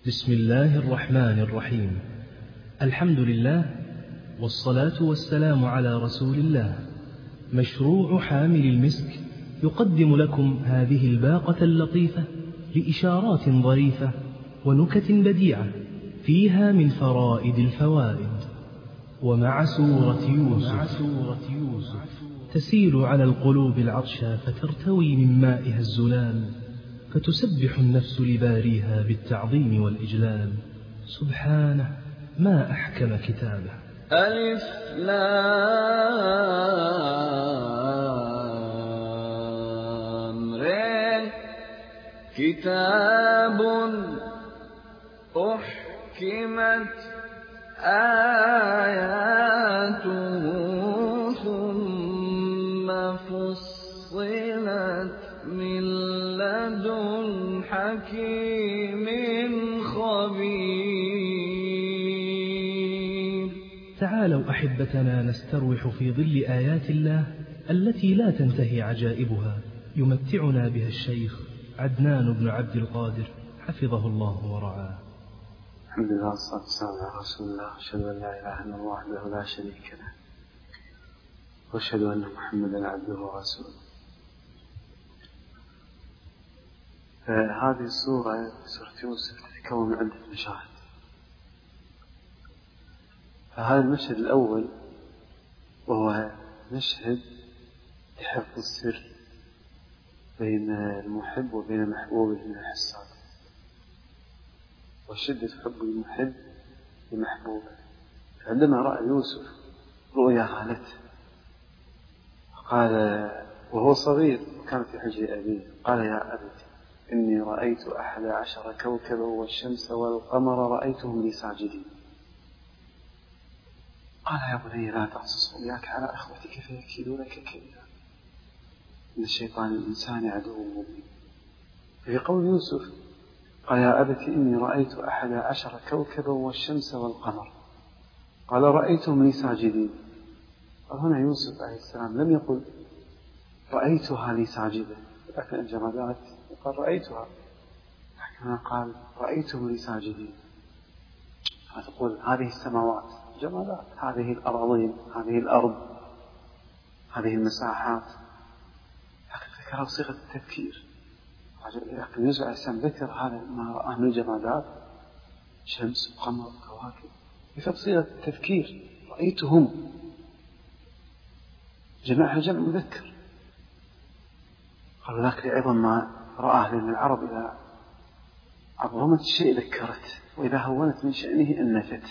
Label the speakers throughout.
Speaker 1: بسم الله الرحمن الرحيم. الحمد لله والصلاة والسلام على رسول الله. مشروع حامل المسك يقدم لكم هذه الباقة اللطيفة لإشارات ظريفة ونكت بديعة فيها من فرائد الفوائد. ومع سورة يوسف تسيل على القلوب العطشى فترتوي من مائها الزلال، فتسبح النفس لباريها بالتعظيم والإجلال. سبحانه ما أحكم كتابه.
Speaker 2: ألف لام ر كتاب أحكمت آياته ثم فصلت من لدن حكيم خبير.
Speaker 1: تعالوا أحبتنا نستروح في ظل آيات الله التي لا تنتهي عجائبها، يمتعنا بها الشيخ عدنان بن عبد القادر حفظه الله ورعاه.
Speaker 3: الحمد لله والصلاة والسلام على رسول الله، أشهد أن لا إله إلا الله وحده لا شريك له، وأشهد أن محمدا عبده ورسوله. هذه السورة سورة يوسف تتكون من عدة مشاهد. فهذا المشهد الأول وهو مشهد لحفظ السر بين المحب وبين محبوبه من الحساد، وشدة حب المحب لمحبوبه. فعندما رأى يوسف رؤيا خالته قال وهو صغير وكان في حجر أبيه، قال يا أبت إني رأيت 11 كوكبا والشمس والقمر رأيتهم لي ساجدين. قال يا بني لا تقصص رؤياك على أخوتك فيكيدونك كيدا، إن الشيطان الإنسان عدو مبين. في قول يوسف قال يا أبت إني رأيت 11 كوكبا والشمس والقمر، قال رأيتهم لي ساجدين. هنا يوسف عليه السلام لم يقل رأيتها لي ساجدة، لكن الجمادات قال رأيتها، لكن قال رأيتهم لي ساجدين. فتقول هذه السماوات جمادات، هذه الأراضين، هذه الأرض، هذه المساحات، لكن ذكرها بصيغة التذكير. لكن يوسف عليه السلام ذكر هذا ما رآه من الجمادات، شمس وقمر وكواكب، بصيغة التذكير. رأيتهم جمعها جمع مذكر. قالوا ذاك لعظم ما رآه، لأن العرب إذا عظمت الشيء ذكرت، وإذا هونت من شأنه أنفت.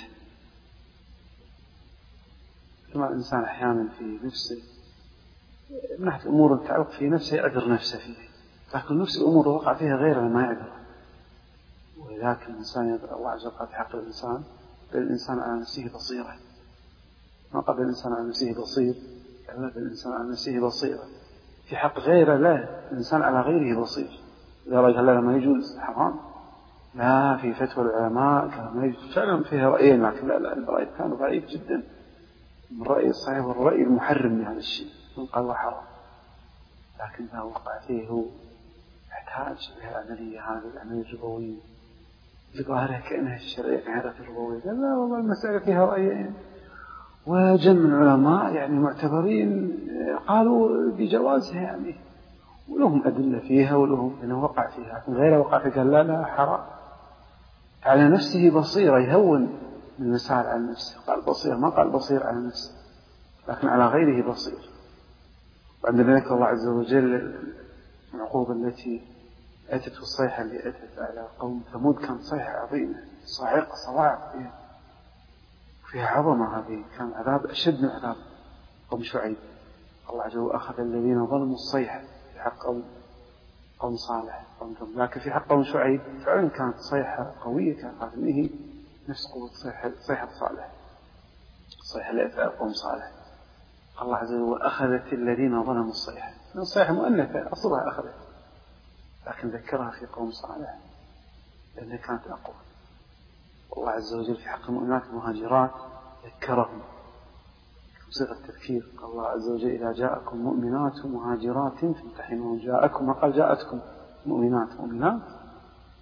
Speaker 3: كما الإنسان أحيانا في نفسه من ناحية أمور تتعلق في نفسه يعذر نفسه فيه، لكن نفس الأمور وقع فيها غيره ما يعذر. ولذلك الإنسان الله عز وجل في حق الإنسان بالإنسان على نفسه بصيرة، ما قبل الإنسان على نفسه بصير، كلا بالإنسان على نفسه بصيرة. في حق غيره لا، الإنسان على غيره بصير. إذا رأيت هذا ما يجوز حرام، لا، في فتوى العلماء كان ما يجوز، فعلا فيها رأيين، لكن لا الرأي كان ضعيف جدا. الرأي الصحيح والرأي المحرم لهذا الشيء من قال حرام، لكن إذا وقع فيه هو يحتاج إلى العملية هذه، العملية الربوية ظاهرها كأنها الشرعية عادة الربوية. لا والله المسألة فيها رأيين، وجمع العلماء يعني معتبرين قالوا بجوازها يعني، ولهم أدلة فيها ولهم أنه وقع فيها، لكن غيره وقع فيها قال لا حرام. على نفسه بصيرة، يهون المسائل على نفسه، قال بصير، ما قال بصير على نفسه، لكن على غيره بصير. وعندما ذكر الله عز وجل العقوبة التي أتت في الصيحة اللي أتت على قوم ثمود، كانت صيحة عظيمة صاعقة صواعق فيها عظمة. هذه كان عذاب أشد من عذاب قوم شعيب. الله عز وجل أخذ الذين ظلموا الصيحة في حق قوم صالح، لكن في حق قوم شعيب فعلا كانت صيحة قوية، كانت إنه نفس قوة صيحة صالح، الصيحة اللي أتى قوم صالح. الله عز وجل أخذت الذين ظلموا الصيحة، الصيحة مؤنثة أصلها أخذت، لكن ذكرها في قوم صالح لأنها كانت أقوى. والله عز وجل في حق المؤمنات المهاجرات ذكرهم بصيغة التذكير. قال الله عز وجل إذا جاءكم مؤمنات مهاجرات فامتحنوهن. جاءكم، ما قال جاءتكم مؤمنات،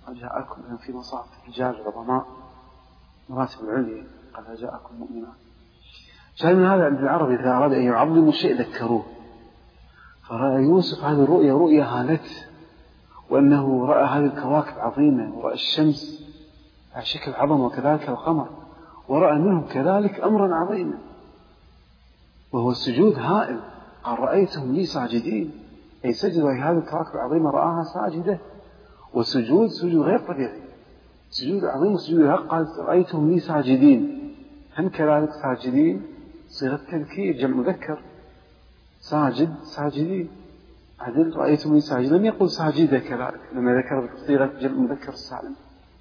Speaker 3: جاءكم في مصاف الرجال العظماء مراتب العليا، قد جاءكم مؤمنات. شاهد من هذا عند العرب إذا أراد أن يعظموا شيء ذكروه. فرأى يوسف هذه رؤيا هالته، وأنه رأى هذه الكواكب عظيمة، ورأى الشمس على شكل عظمة، وكذلك القمر، ورأى منهم كذلك أمرا عظيما وهو السجود هائل. قال رأيتهم لي ساجدين، أي سجدوا هذه الكواكب العظيمة رآها ساجدة، وسجود غير طبيعي، سجود عظيم وسجود هائل. قال رأيتهم لي ساجدين، هم كذلك ساجدين صيغة تذكير جمع مذكر، ساجد ساجدين. عدل رأيتم لي ساجد، لم يقل ساجدة كذلك لما ذكر بصيغة جمع مذكر السالم،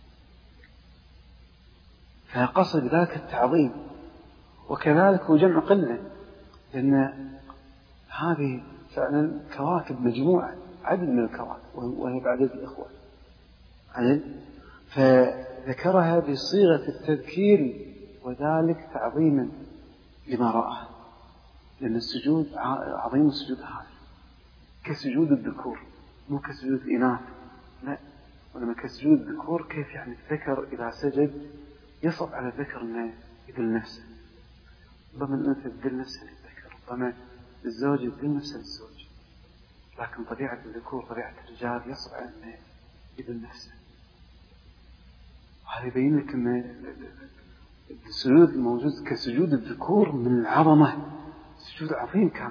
Speaker 3: فقصد ذلك التعظيم. وكذلك هو جمع قلة، لأن هذه فعلا كواكب مجموعة عدد من الكواكب، وهي بعدد الإخوة عدد، فذكرها بصيغة التذكير وذلك تعظيما لما رأى، لأن السجود عظيم، السجود هذا كسجود الذكور مو كسجود الإناث، لا، ولما كسجود الذكور كيف يعني الذكر إذا سجد يصعب على الذكر أنه يذل نفسه، ربما الأنثى تذل نفسها للذكر، ربما الزوج يذل نفسه للزوج، لكن طبيعة الذكور طبيعة الرجال يصعب على أنه يذل نفسه. وهذا يبين لك أن السجود الموجود كسجود الذكور من العظمة، سجود عظيم كان،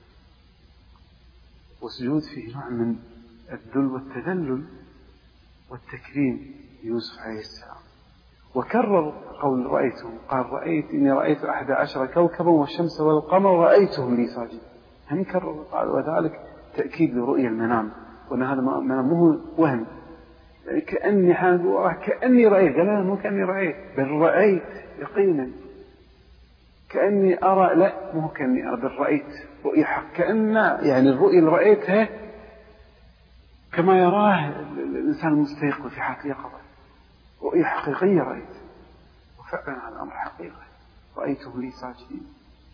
Speaker 3: وسجود فيه نوع من الذل والتذلل والتكريم ليوسف عليه السلام. وكرر قول رأيتهم، قال إني رأيت 11 كوكبا والشمس والقمر رأيتهم لي ساجدين، هم كرر قال وذلك تأكيد لرؤية المنام، وأن هذا منام مو وهم، يعني كأني كأني رأيت، قال لا مو كأني رأيت، بل رأيت يقينا، كأني أرى، لا مو كأني أرى، بل رأيت رؤية حق، كأن يعني الرؤية اللي رأيتها كما يراه الإنسان المستيقظ في حالة يقظة، رؤية حقيقية رأيت، وفعلا هذا الأمر حقيقي، رأيته لي ساجدين.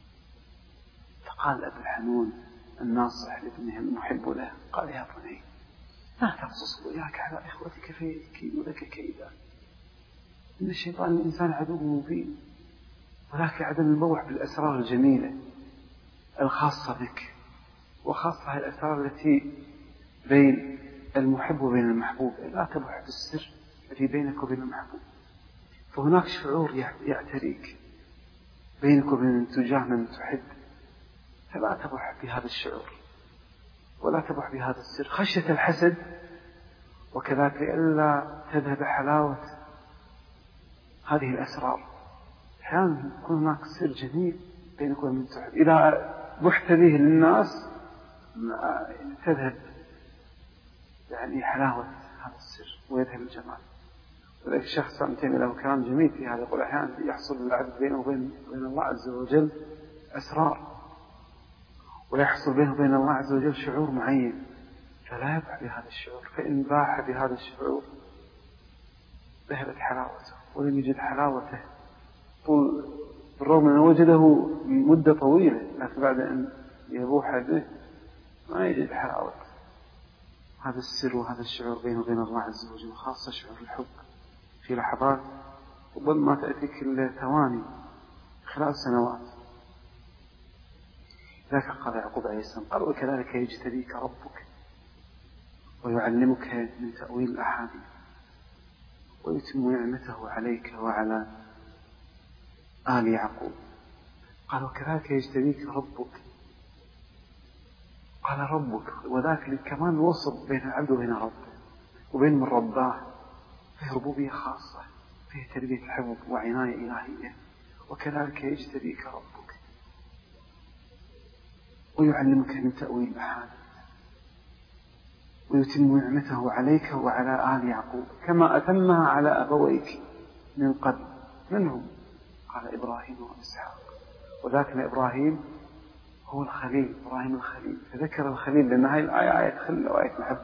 Speaker 3: فقال أبو الحنون الناصح لابنه المحب له، قال يا بني لا تقصص رؤياك على إخوتك فيكيدوا لك كيدا، إن الشيطان الإنسان عدو مبين، ولكن عدم البوح بالأسرار الجميلة الخاصة بك، وخاصة الأسرار التي بين المحب وبين المحبوب، لا تبوح بالسر الذي بينك وبين المحبوب، فهناك شعور يعتريك بينك وبين تجاه من تحب، فلا تبوح بهذا الشعور ولا تبوح بهذا السر خشية الحسد، وكذلك لئلا تذهب حلاوة هذه الأسرار. أحيانا يكون هناك سر جميل بينك وبين من تحب، إذا بحت به للناس تذهب يعني حلاوة هذا السر ويذهب الجمال. ولكن الشخص سامتين له كلام جميل في هذا، يقول أحيانا يحصل العبد بينه وبين الله عز وجل أسرار، ويحصل بينه وبين الله عز وجل شعور معين، فلا يبح بهذا الشعور، فإن باح بهذا الشعور ذهبت حلاوته ولم يجد حلاوته بالرغم أنه وجده مدة طويلة، لكن بعد أن يبوح به ما يجد حلاوة هذا السر وهذا الشعور بينه وبين الله عز وجل، خاصة شعور الحب في لحظات ربما تأتيك الثواني خلال سنوات. ذاك قال يعقوب عليه السلام، قال وكذلك يجتبيك ربك ويعلمك من تأويل الأحاديث ويتم نعمته عليك وعلى آل يعقوب. قال وكذلك يجتبيك ربك، قال ربك، وذاك كمان الوصف بين العبد وبين ربه وبين من رباه، فيه ربوبية خاصة، فيه تربية الحفظ وعناية إلهية. وكذلك يجتبيك ربك ويعلمك من تأويل الأحاديث ويتم نعمته عليك وعلى آل يعقوب كما أتمها على أبويك من قبل. منهم؟ قال إبراهيم وإسحاق، وذاك إبراهيم هو الخليل، إبراهيم الخليل، فذكر الخليل لأن هاي الآية آية خلة وآية محبة.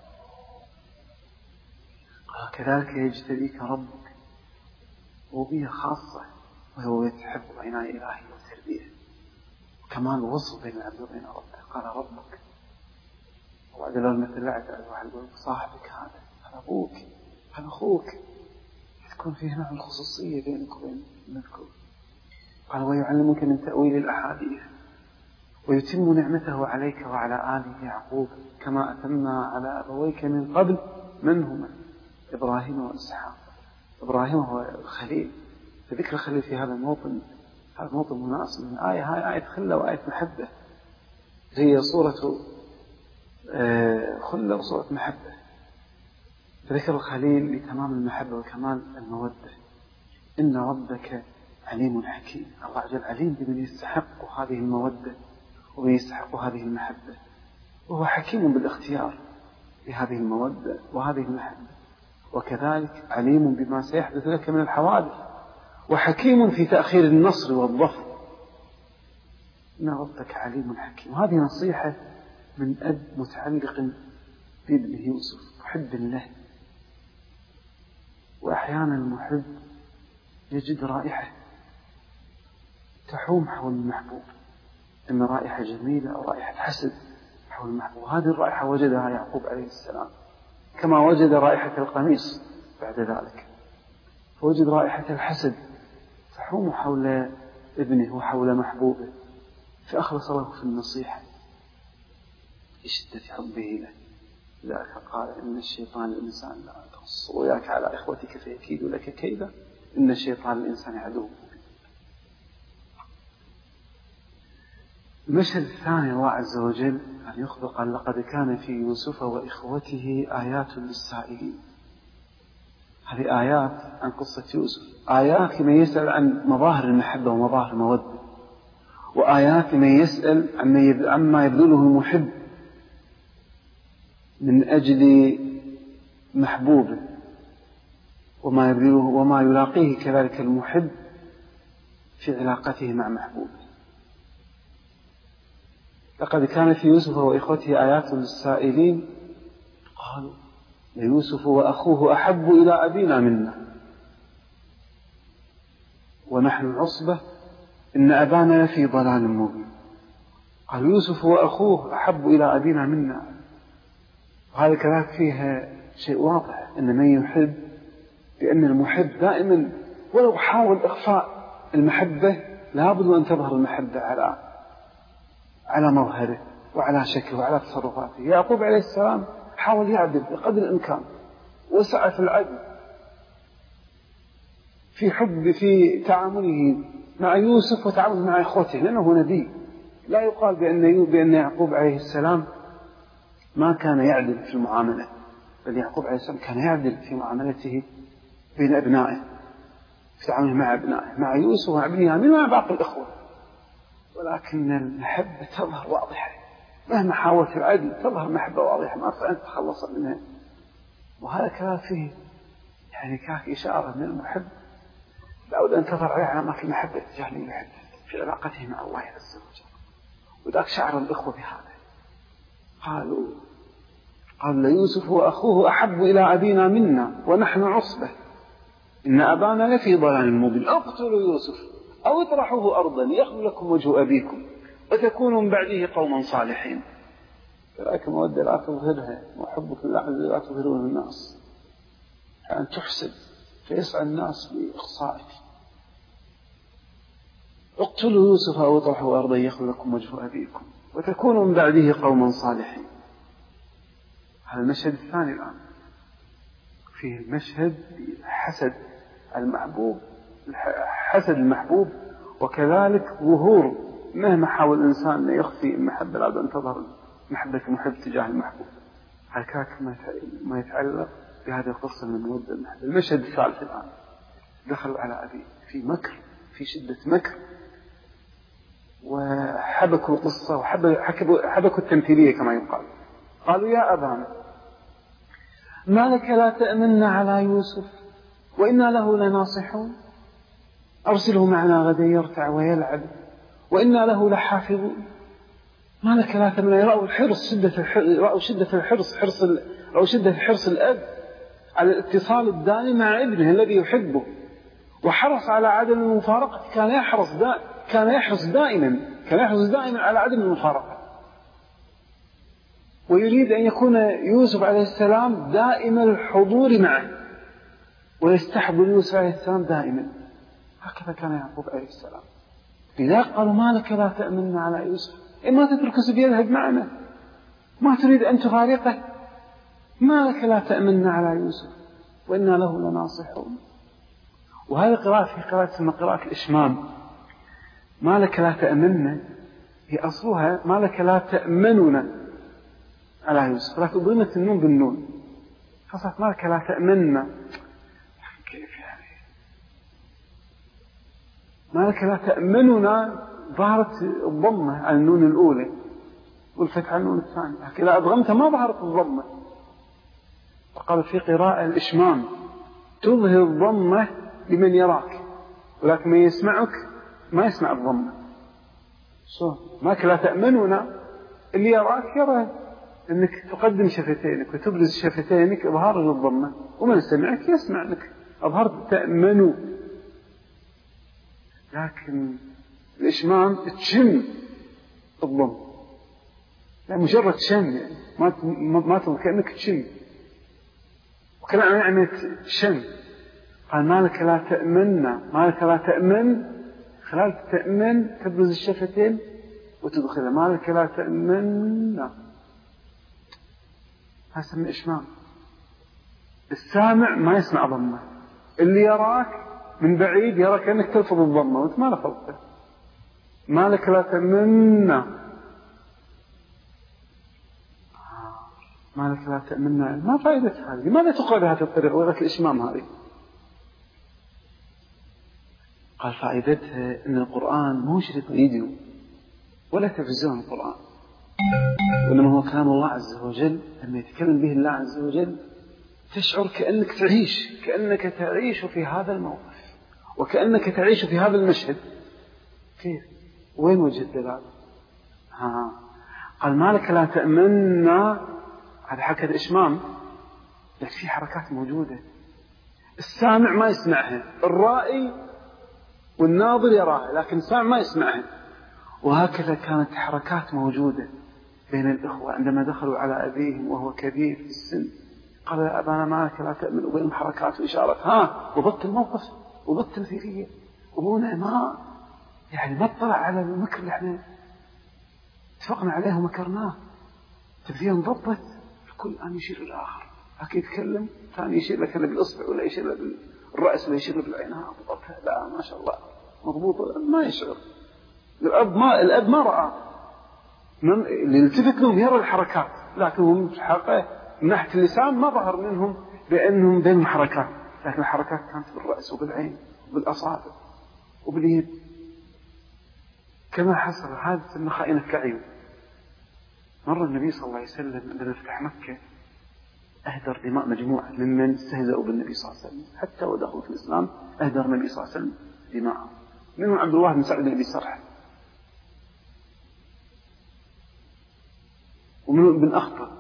Speaker 3: قال كذلك يجتبيك ربك، ربوبية خاصة وهو يتحب عناية إلهية وتربية وكمال وصف بين العبد وبين ربه. قال ربك، وبعد لو المثل لا يتعد واحد يقول صاحبك هذا أبوك، كان أخوك تكون فيه نوع الخصوصية بينك وبين ابنكم. قال ويعلمك من تأويل الأحاديث ويتم نعمته عليك وعلى آل يعقوب كما أتمها على أبويك من قبل. من هما؟ إبراهيم وإسحاق. إبراهيم هو الخليل، فذكر الخليل في هذا الموطن، هذا الموطن مناسب من آية، هاي آية خلة وآية محبة، هي صورة خلة وصورة محبة. فذكر الخليل لتمام المحبة وكمال المودة. إن ربك عليم حكيم. الله عز وجل عليم بمن يستحق هذه المودة ومن يستحق هذه المحبة، وهو حكيم بالاختيار لهذه المودة وهذه المحبة، وكذلك عليم بما سيحدث لك من الحوادث، وحكيم في تأخير النصر والظفر. إن ربك عليم حكيم. وهذه نصيحة من أب متعلق بابنه يوسف، محب له. وأحيانا المحب يجد رائحة تحوم حول المحبوب، إما رائحة جميلة أو رائحة حسد حول المحبوب. هذه الرائحة وجدها يعقوب عليه السلام، كما وجد رائحة القميص بعد ذلك، فوجد رائحة الحسد تحوم حول ابنه وحول محبوبه، فأخلص له في النصيحة لشدة حبه له. لذلك قال إن الشيطان الإنسان لا تقص وياك على إخوتك فيكيد لك كيدا إن الشيطان الإنسان عدو. المشهد الثاني الله عز وجل أن يخبر قال لقد كان في يوسف وإخوته آيات للسائلين. هذه آيات عن قصة يوسف، آيات لمن يسأل عن مظاهر المحبة ومظاهر المودة، وآيات لمن يسأل عما يبذله المحب من أجل محبوبه وما يبذله وما يلاقيه كذلك المحب في علاقته مع محبوبه. لقد كان في يوسف وإخوته آيات للسائلين قالوا ليوسف وأخوه أحب إلى أبينا منا ونحن عصبة إن أبانا لفي ضلال مبين. قال يوسف وأخوه أحب إلى أبينا منا. وهذا كذلك فيها شيء واضح أن من يحب، لأن المحب دائما ولو حاول إخفاء المحبة لابد أن تظهر المحبة على مظهره وعلى شكله وعلى تصرفاته. يعقوب عليه السلام حاول يعدل بقدر الإمكان وسعة العدل في تعامله مع يوسف وتعامله مع إخوته، لأنه نبي. لا يقال بأن يعقوب عليه السلام ما كان يعدل في المعاملة، بل يعقوب عليه السلام كان يعدل في معاملته بين أبنائه، في تعامله مع أبنائه، مع يوسف ومع بنيامين ومع باقي الإخوة. ولكن المحبة تظهر واضحة، مهما حاولت العدل تظهر محبة واضحة ما تستطيع أن تتخلص منها. وهذا كان فيه كانت إشارة من المحب لابد أن تظهر عليه علامات المحبة تجاه من يحب في علاقته مع الله عز وجل. وذاك شعر الإخوة بهذا. قالوا ليوسف وأخوه أحب إلى أبينا منا ونحن عصبة إن أبانا لفي ضلال مبين. اقتلوا يوسف أو اطرحوه أرضا يخل لكم وجه أبيكم وتكونوا من بعده قوما صالحين. فلك مودة لا تظهرها، وحبك لله لا تظهره للناس، أن تحسد فيسعى الناس بإخصائك. اقتلوا يوسف أو اطرحوه أرضا يخل لكم وجه أبيكم وتكونوا من بعده قوما صالحين. هذا المشهد الثاني الآن فيه المشهد حسد المحبوب، وكذلك ظهور مهما حاول الإنسان أن يخفي المحبة لابد أن تظهر محبة المحب تجاه المحبوب. هكذا ما يتعلق بهذه القصة من المودة المحبة. المشهد الثالث الآن دخلوا على أبيه في مكر، في شدة مكر، وحبكوا القصة وحبكوا التمثيلية كما يقال. قالوا يا أبانا ما لك لا تأمن على يوسف وإنا له لناصحون أرسله معنا غدا يرتع ويلعب وإنا له لحافظون. ما لك لا تأمن. رأوا الحرص، رأوا شدة حرص الأب على الاتصال الدائم مع ابنه الذي يحبه، وحرص على عدم المفارقة. كان يحرص دائما على عدم المفارقة، ويريد أن يكون يوسف عليه السلام دائم الحضور معه ويستحب يوسف عليه السلام دائما. هكذا كان يعقوب عليه السلام. لذا قالوا ما لك لا تأمننا على يوسف؟ إما تترك يذهب معنا، ما تريد أن تفارقه؟ ما لك لا تأمننا على يوسف وإنا له لناصحون. وهذه قراءة في قراءة اسمها قراءة الإشمام. ما لك لا تأمننا هي أصلها ما لك لا تأمننا على يوسف، لكن ضمت النون بالنون فصارت ما لك لا تأمننا. كيف يعني؟ ما لك لا تأمننا ظهرت الضمة على النون الأولى والفتحة على النون الثانية، لكن إذا أضغمتها ما ظهرت الضمة. فقال في قراءة الإشمام تظهر الضمة لمن يراك، ولكن من يسمعك ما يسمع الضمة. ما لك لا تأمننا، اللي يراك يرى أنك تقدم شفتينك وتبرز شفتينك إظهار للضمة، ومن سمعك يسمع أنك أظهرت تأمنوا. لكن الإشمام تشم الضم، لا مجرد شم يعني ما تظهر كأنك تشم، وكلام يعني تشم. قال ما لك لا تأمننا، ما لك لا تأمن خلال تأمن تبرز الشفتين وتدخلها، ما لك لا تأمننا. هذا اسمه إشمام. السامع ما يسمع ضمه، اللي يراك من بعيد يراك أنك تلفظ الضمة وأنت ما لفظته. ما لك لا تأمننا، ما لك لا تأمننا. ما فائدة هذه؟ لماذا تقال بهذه الطريقة لغة الإشمام هذه؟ قال فائدتها أن القرآن مو شريط فيديو ولا تلفزيون. القرآن وإنما هو كلام الله عز وجل، لما يتكلم به الله عز وجل تشعر كأنك تعيش، كأنك تعيش في هذا الموقف، وكأنك تعيش في هذا المشهد. كيف؟ وين وجه الدلالة؟ قال ما لك لا تأمننا، هذا حكى الإشمام، لكن في حركات موجودة السامع ما يسمعها، الرائي والناظر يراها لكن السامع ما يسمعها. وهكذا كانت حركات موجودة بين الإخوة عندما دخلوا على أبيهم وهو كبير في السن. قال يا أبانا ما لك لا تأمن، وبينهم حركات وإشارات، وضبط الموقف وضبط الفيرية، وابونا ما يعني ما اطلع على المكر اللي احنا اتفقنا عليه ومكرناه. تبديه نضبط، الكل أن يشير الآخر، هكي يتكلم ثاني يشير لك بالإصبع ولا يشير لك بالرأس ولا يشير لك بالعين. ضبطها، لا ما شاء الله مضبوط، ما يشعر. الأب ما رأى، اللي التفت لهم يرى الحركات، لكن هم في الحقيقة من ناحية اللسان ما ظهر منهم بأنهم بينهم حركات، لكن الحركات كانت بالرأس وبالعين وبالأصابع وباليد. كما حصل حادث من خائنة كعيب. مر النبي صلى الله عليه وسلم عندما فتح مكة أهدر دماء مجموعة ممن استهزأوا بالنبي صلى الله عليه وسلم، حتى ودخلوا في الإسلام أهدر النبي صلى الله عليه وسلم دماءهم، منهم عبد الله بن سعد بن أبي سرح، ومنهم ابن أخطر،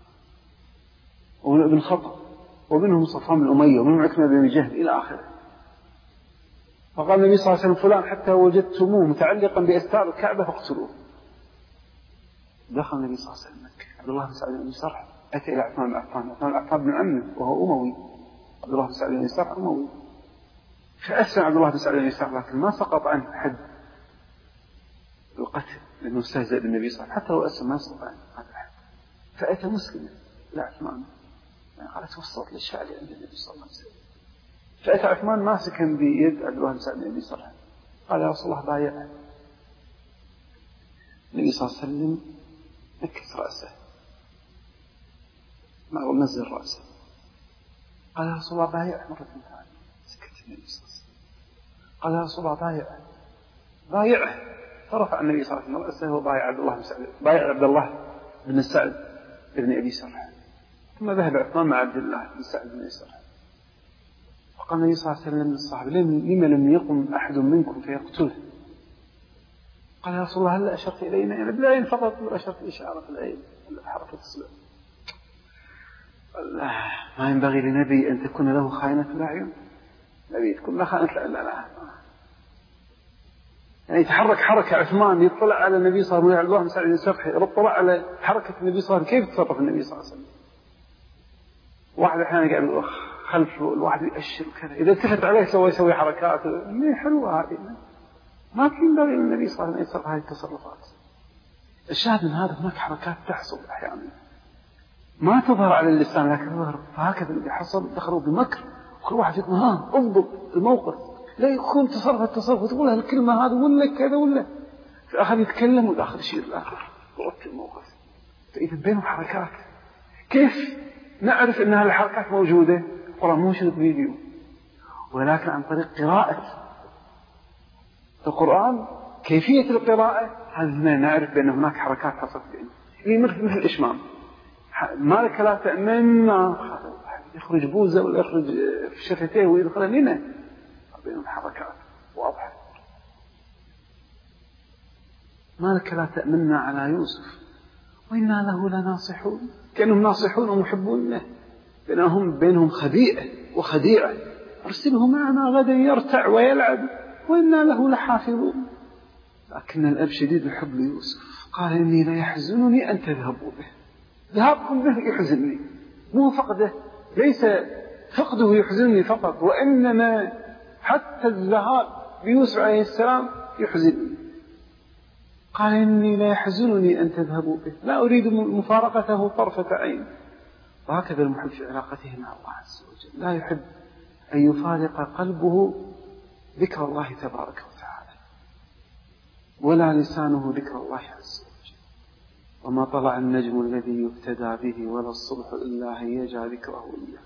Speaker 3: ومنهم ابن خطر، ومنهم صفوان بن أمية، ومنهم عكرمة بن جهل إلى آخره. فقال النبي صلى الله عليه وسلم فلان حتى وجدتموه متعلقا بأستار الكعبة فاقتلوه. دخل النبي صلى الله عليه وسلم مكة، عبد الله بن سعد بن أبي سرح أتى إلى عثمان بن عفان، عثمان بن عفان بن عمه وهو أموي، عبد الله بن سعد بن أبي سرح أموي. فأسلم عبد الله بن سعد بن أبي سرح، لكن ما سقط عنه حد القتل لأنه استهزأ بالنبي صلى الله عليه وسلم، حتى لو أسلم ما سقط عنه هذا الحد. فأتى مسلما إلى عثمان، قال توسط للشعب عند النبي صلى الله عليه وسلم. فأتى عثمان ماسكا بيد عبد الله بن سعد بن أبي سرح، قال يا رسول الله بايعه. النبي صلى الله عليه وسلم نكس رأسه، ما هو نزل رأسه، قال يا رسول الله بايعه مرة ثانية. سكت النبي صلى الله عليه وسلم، قال يا رسول الله بايعه. فرفع النبي صلى الله عليه وسلم رأسه وبايع عبد الله بن سعد، بايع عبد الله بن سعد بن أبي سرح. ثم ذهب عثمان مع عبد الله بن سعد بن أبي سرح. فقال النبي صلى الله عليه وسلم للصحابة لما لم يقم أحد منكم فيقتله؟ قال يا رسول الله هل أشرت إلينا؟ يعني بالعين فقط، أشرت إشارة العين حركة الصبع. ما ينبغي لنبي أن تكون له خائنة الأعين، نبي تكون له خائنة الأعين. لا يعني يتحرك حركة عثمان يطلع على النبي صلى الله عليه وسلم، الله مساعد يسرح يطلع على حركة النبي صلى الله عليه وسلم، كيف تصرف النبي صلى الله عليه وسلم؟ واحد أحيانا قاعد خلفه الواحد يأشر وكذا، إذا التفت عليه يسوي حركات ما حلوة هذه، ما في ينبغي للنبي صلى الله عليه وسلم هذه التصرفات. الشاهد من هذا هناك حركات تحصل أحيانا ما تظهر على اللسان لكن تظهر، فهكذا اللي حصل دخلوا بمكر، كل واحد يقول ها اضبط الموقف، لا يكون تصرف وتقول هالكلمة هذا ولا كذا ولا، فأخذ يتكلم والآخر يشير الآخر ضبط الموقف. فإذا بينهم حركات، كيف نعرف أن هالحركات موجودة؟ والله مو شرط فيديو، ولكن عن طريق قراءة القرآن، كيفية القراءة هذا نعرف بأن هناك حركات حصلت بينهم. مثل الإشمام، مالك لا تأمن يخرج بوزة ولا يخرج في شفتيه ويدخل هنا، بينهم حركات واضحة. مالك لا تأمننا على يوسف وإنا له لناصحون، كأنهم ناصحون ومحبون له، بينهم خبيئة وخديعة. أرسله معنا غدا يرتع ويلعب وإنا له لحافظون. لكن الأب شديد الحب ليوسف، قال إني لا يحزنني أن تذهبوا به. ذهابكم به يحزنني، مو فقده، ليس فقده يحزنني فقط، وإنما حتى الذهاب بيوسف عليه السلام يحزنني. قال إني لا يحزنني أن تذهبوا به، لا أريد مفارقته طرفة عين. وهكذا المحب في علاقته مع الله عز وجل، لا يحب أن يفارق قلبه ذكر الله تبارك وتعالى، ولا لسانه ذكر الله عز وجل. وما طلع النجم الذي يبتدى به ولا الصبح إلا هيجى ذكره إياه.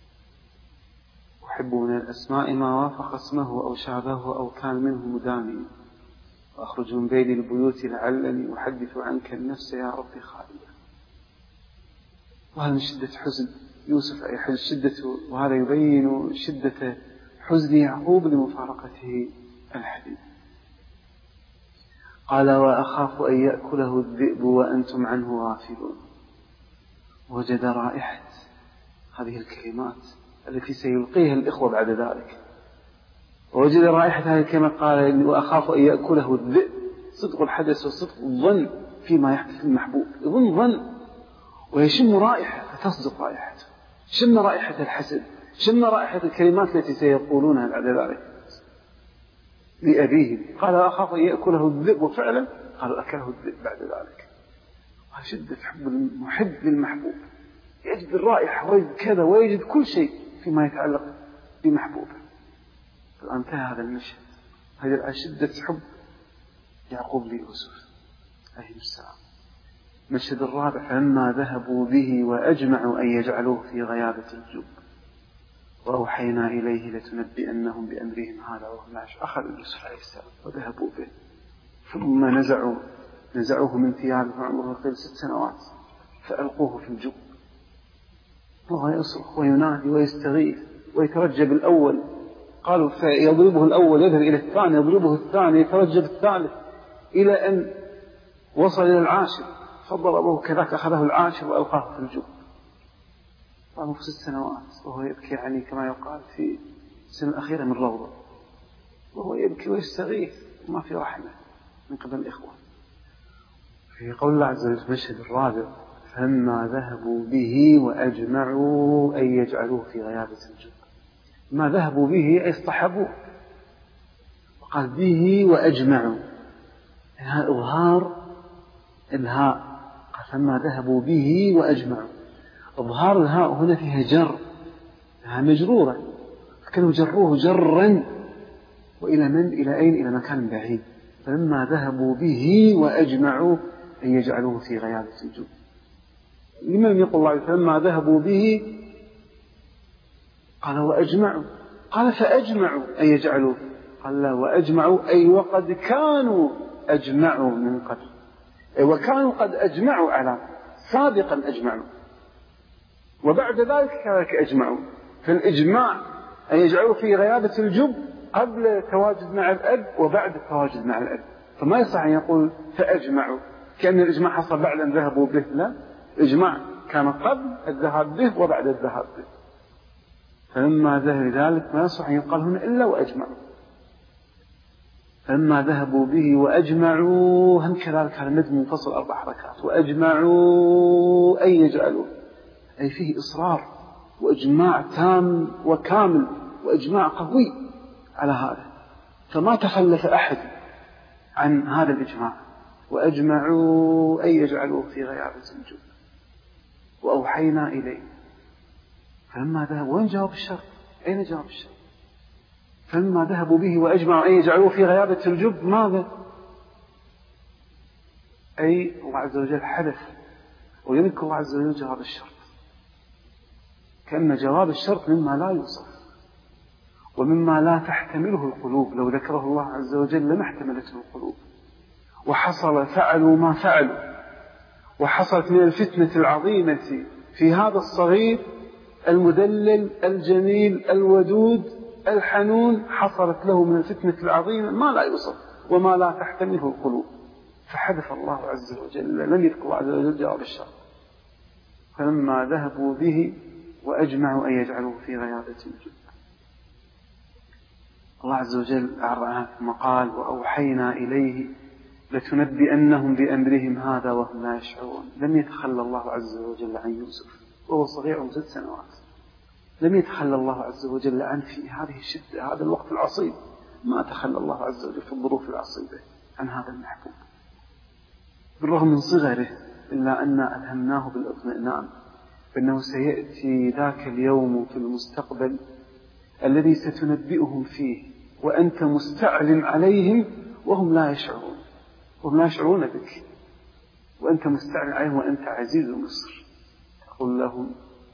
Speaker 3: أحب من الأسماء ما وافق اسمه أو شابه أو كان منه مداني، وأخرج من بين البيوت لعلني أحدث عنك النفس يا ربي خاليا. وهذا من شدة حزن يوسف، أي شدته، وهذا يبين شدة حزن يعقوب لمفارقته الحبيب. قال وأخاف أن يأكله الذئب وأنتم عنه غافلون. وجد رائحة هذه الكلمات التي سيلقيها الإخوة بعد ذلك، ووجد رائحة هذه الكلمة، قال وأخاف أن يأكله الذئب. صدق الحدث وصدق الظن فيما يحدث المحبوب، يظن ظن ويشم رائحة فتصدق رائحته، شم رائحة الحسد، شم رائحة الكلمات التي سيقولونها بعد ذلك لأبيه. قال أخاف أن يأكله الذئب، وفعلا قالوا أكله الذئب بعد ذلك. شدة حب المحب للمحبوب، يجد الرائحة ويجد كذا ويجد كل شيء فيما يتعلق بمحبوبه. فانتهى هذا المشهد، هذه شدة حب يعقوب ليوسف عليه السلام. المشهد الرابع، فلما ذهبوا به وأجمعوا أن يجعلوه في غيابة الجب وأوحينا إليه لتنبئنهم بأمرهم هذا وهم لا يشعرون. أخذ يوسف عليه السلام وذهبوا به، ثم نزعوه من ثيابه وعمره قيل 6 سنوات، فألقوه في الجب وهو يصرخ وينادي ويستغيث ويترجب الأول. قالوا فيضربه الأول يذهب إلى الثاني، يضربه الثاني، يترجب الثالث، إلى أن وصل إلى العاشر فضربه كذاك، أخذه العاشر وألقاه في الجب. قاموا في 6 سنوات وهو يبكي يعني كما يقال في السنة الأخيرة من روضة، وهو يبكي ويستغيث وما في رحمة من قبل الإخوة. في قول الله عز وجل في المشهد الرابع، فلما ذهبوا به وأجمعوا أن يجعلوه في غيابة الجب. ما ذهبوا به أي اصطحبوه، وقال به وأجمعوا، هذا إظهار الهاء، فلما ذهبوا به وأجمعوا. إظهار الهاء هنا فيها جر، لها مجرورة، كانوا جروه جرا، وإلى من؟ إلى أين؟ إلى مكان بعيد. فلما ذهبوا به وأجمعوا أن يجعلوه في غيابة الجب. لمن يقول الله فلما ذهبوا به قال وأجمعوا، قال فأجمعوا أن يجعلوه، قال لا وأجمعوا أي وقد كانوا أجمعوا من قبل، أي وكانوا قد أجمعوا على سابقا أجمعوا، وبعد ذلك كذلك أجمعوا. فالإجماع أن يجعلوا في غيابة الجب قبل التواجد مع الأب وبعد التواجد مع الأب، فما يصح أن يقول فأجمعوا كأن الإجماع حصل بعد أن ذهبوا به، لا، الإجماع كان قبل الذهاب به وبعد الذهاب به. فلما ذهب ذلك ما يصح أن يقال هنا إلا وأجمعوا. فلما ذهبوا به وأجمعوا، هم كذلك هذا مد منفصل 4 حركات، وأجمعوا أن يجعلوا، أي فيه إصرار وإجماع تام وكامل وإجماع قوي على هذا، فما تخلف أحد عن هذا الإجماع. وأجمعوا أن يجعلوه في غيابة الجب وأوحينا إليه. فلما ذهبوا، وين جواب الشرط؟ أين جواب الشرط؟ فلما ذهبوا به وأجمعوا أن يجعلوه في غيابة الجب، ماذا؟ أي الله عز وجل حدث ويذكر الله عز وجل جواب الشرط، كأن جواب الشرط مما لا يوصف ومما لا تحتمله القلوب. لو ذكره الله عز وجل لما احتملته القلوب. وحصل فعلوا ما فعلوا، وحصلت من الفتنة العظيمة في هذا الصغير المدلل الجميل الودود الحنون، حصلت له من الفتنة العظيمة ما لا يوصف وما لا تحتمله القلوب. فحدث الله عز وجل، لم يذكر الله عز وجل جواب الشرط. فلما ذهبوا به وأجمعوا أن يجعلوه في غيابة الجب، الله عز وجل أعرض عنها ثم قال: وأوحينا إليه لتنبئنهم بأمرهم هذا وهم لا يشعرون. لم يتخلى الله عز وجل عن يوسف وهو صغير 6 سنوات، لم يتخلى الله عز وجل عن في هذه الشدة، هذا الوقت العصيب. ما تخلى الله عز وجل في الظروف العصيبة عن هذا المحبوب بالرغم من صغره، إلا أن ألهمناه بالاطمئنان فإنه سيأتي ذاك اليوم في المستقبل الذي ستنبئهم فيه وأنت مستعلم عليهم وهم لا يشعرون، وهم لا يشعرون بك، وأنت مستعلم عليهم وأنت عزيز مصر. تقول لهم: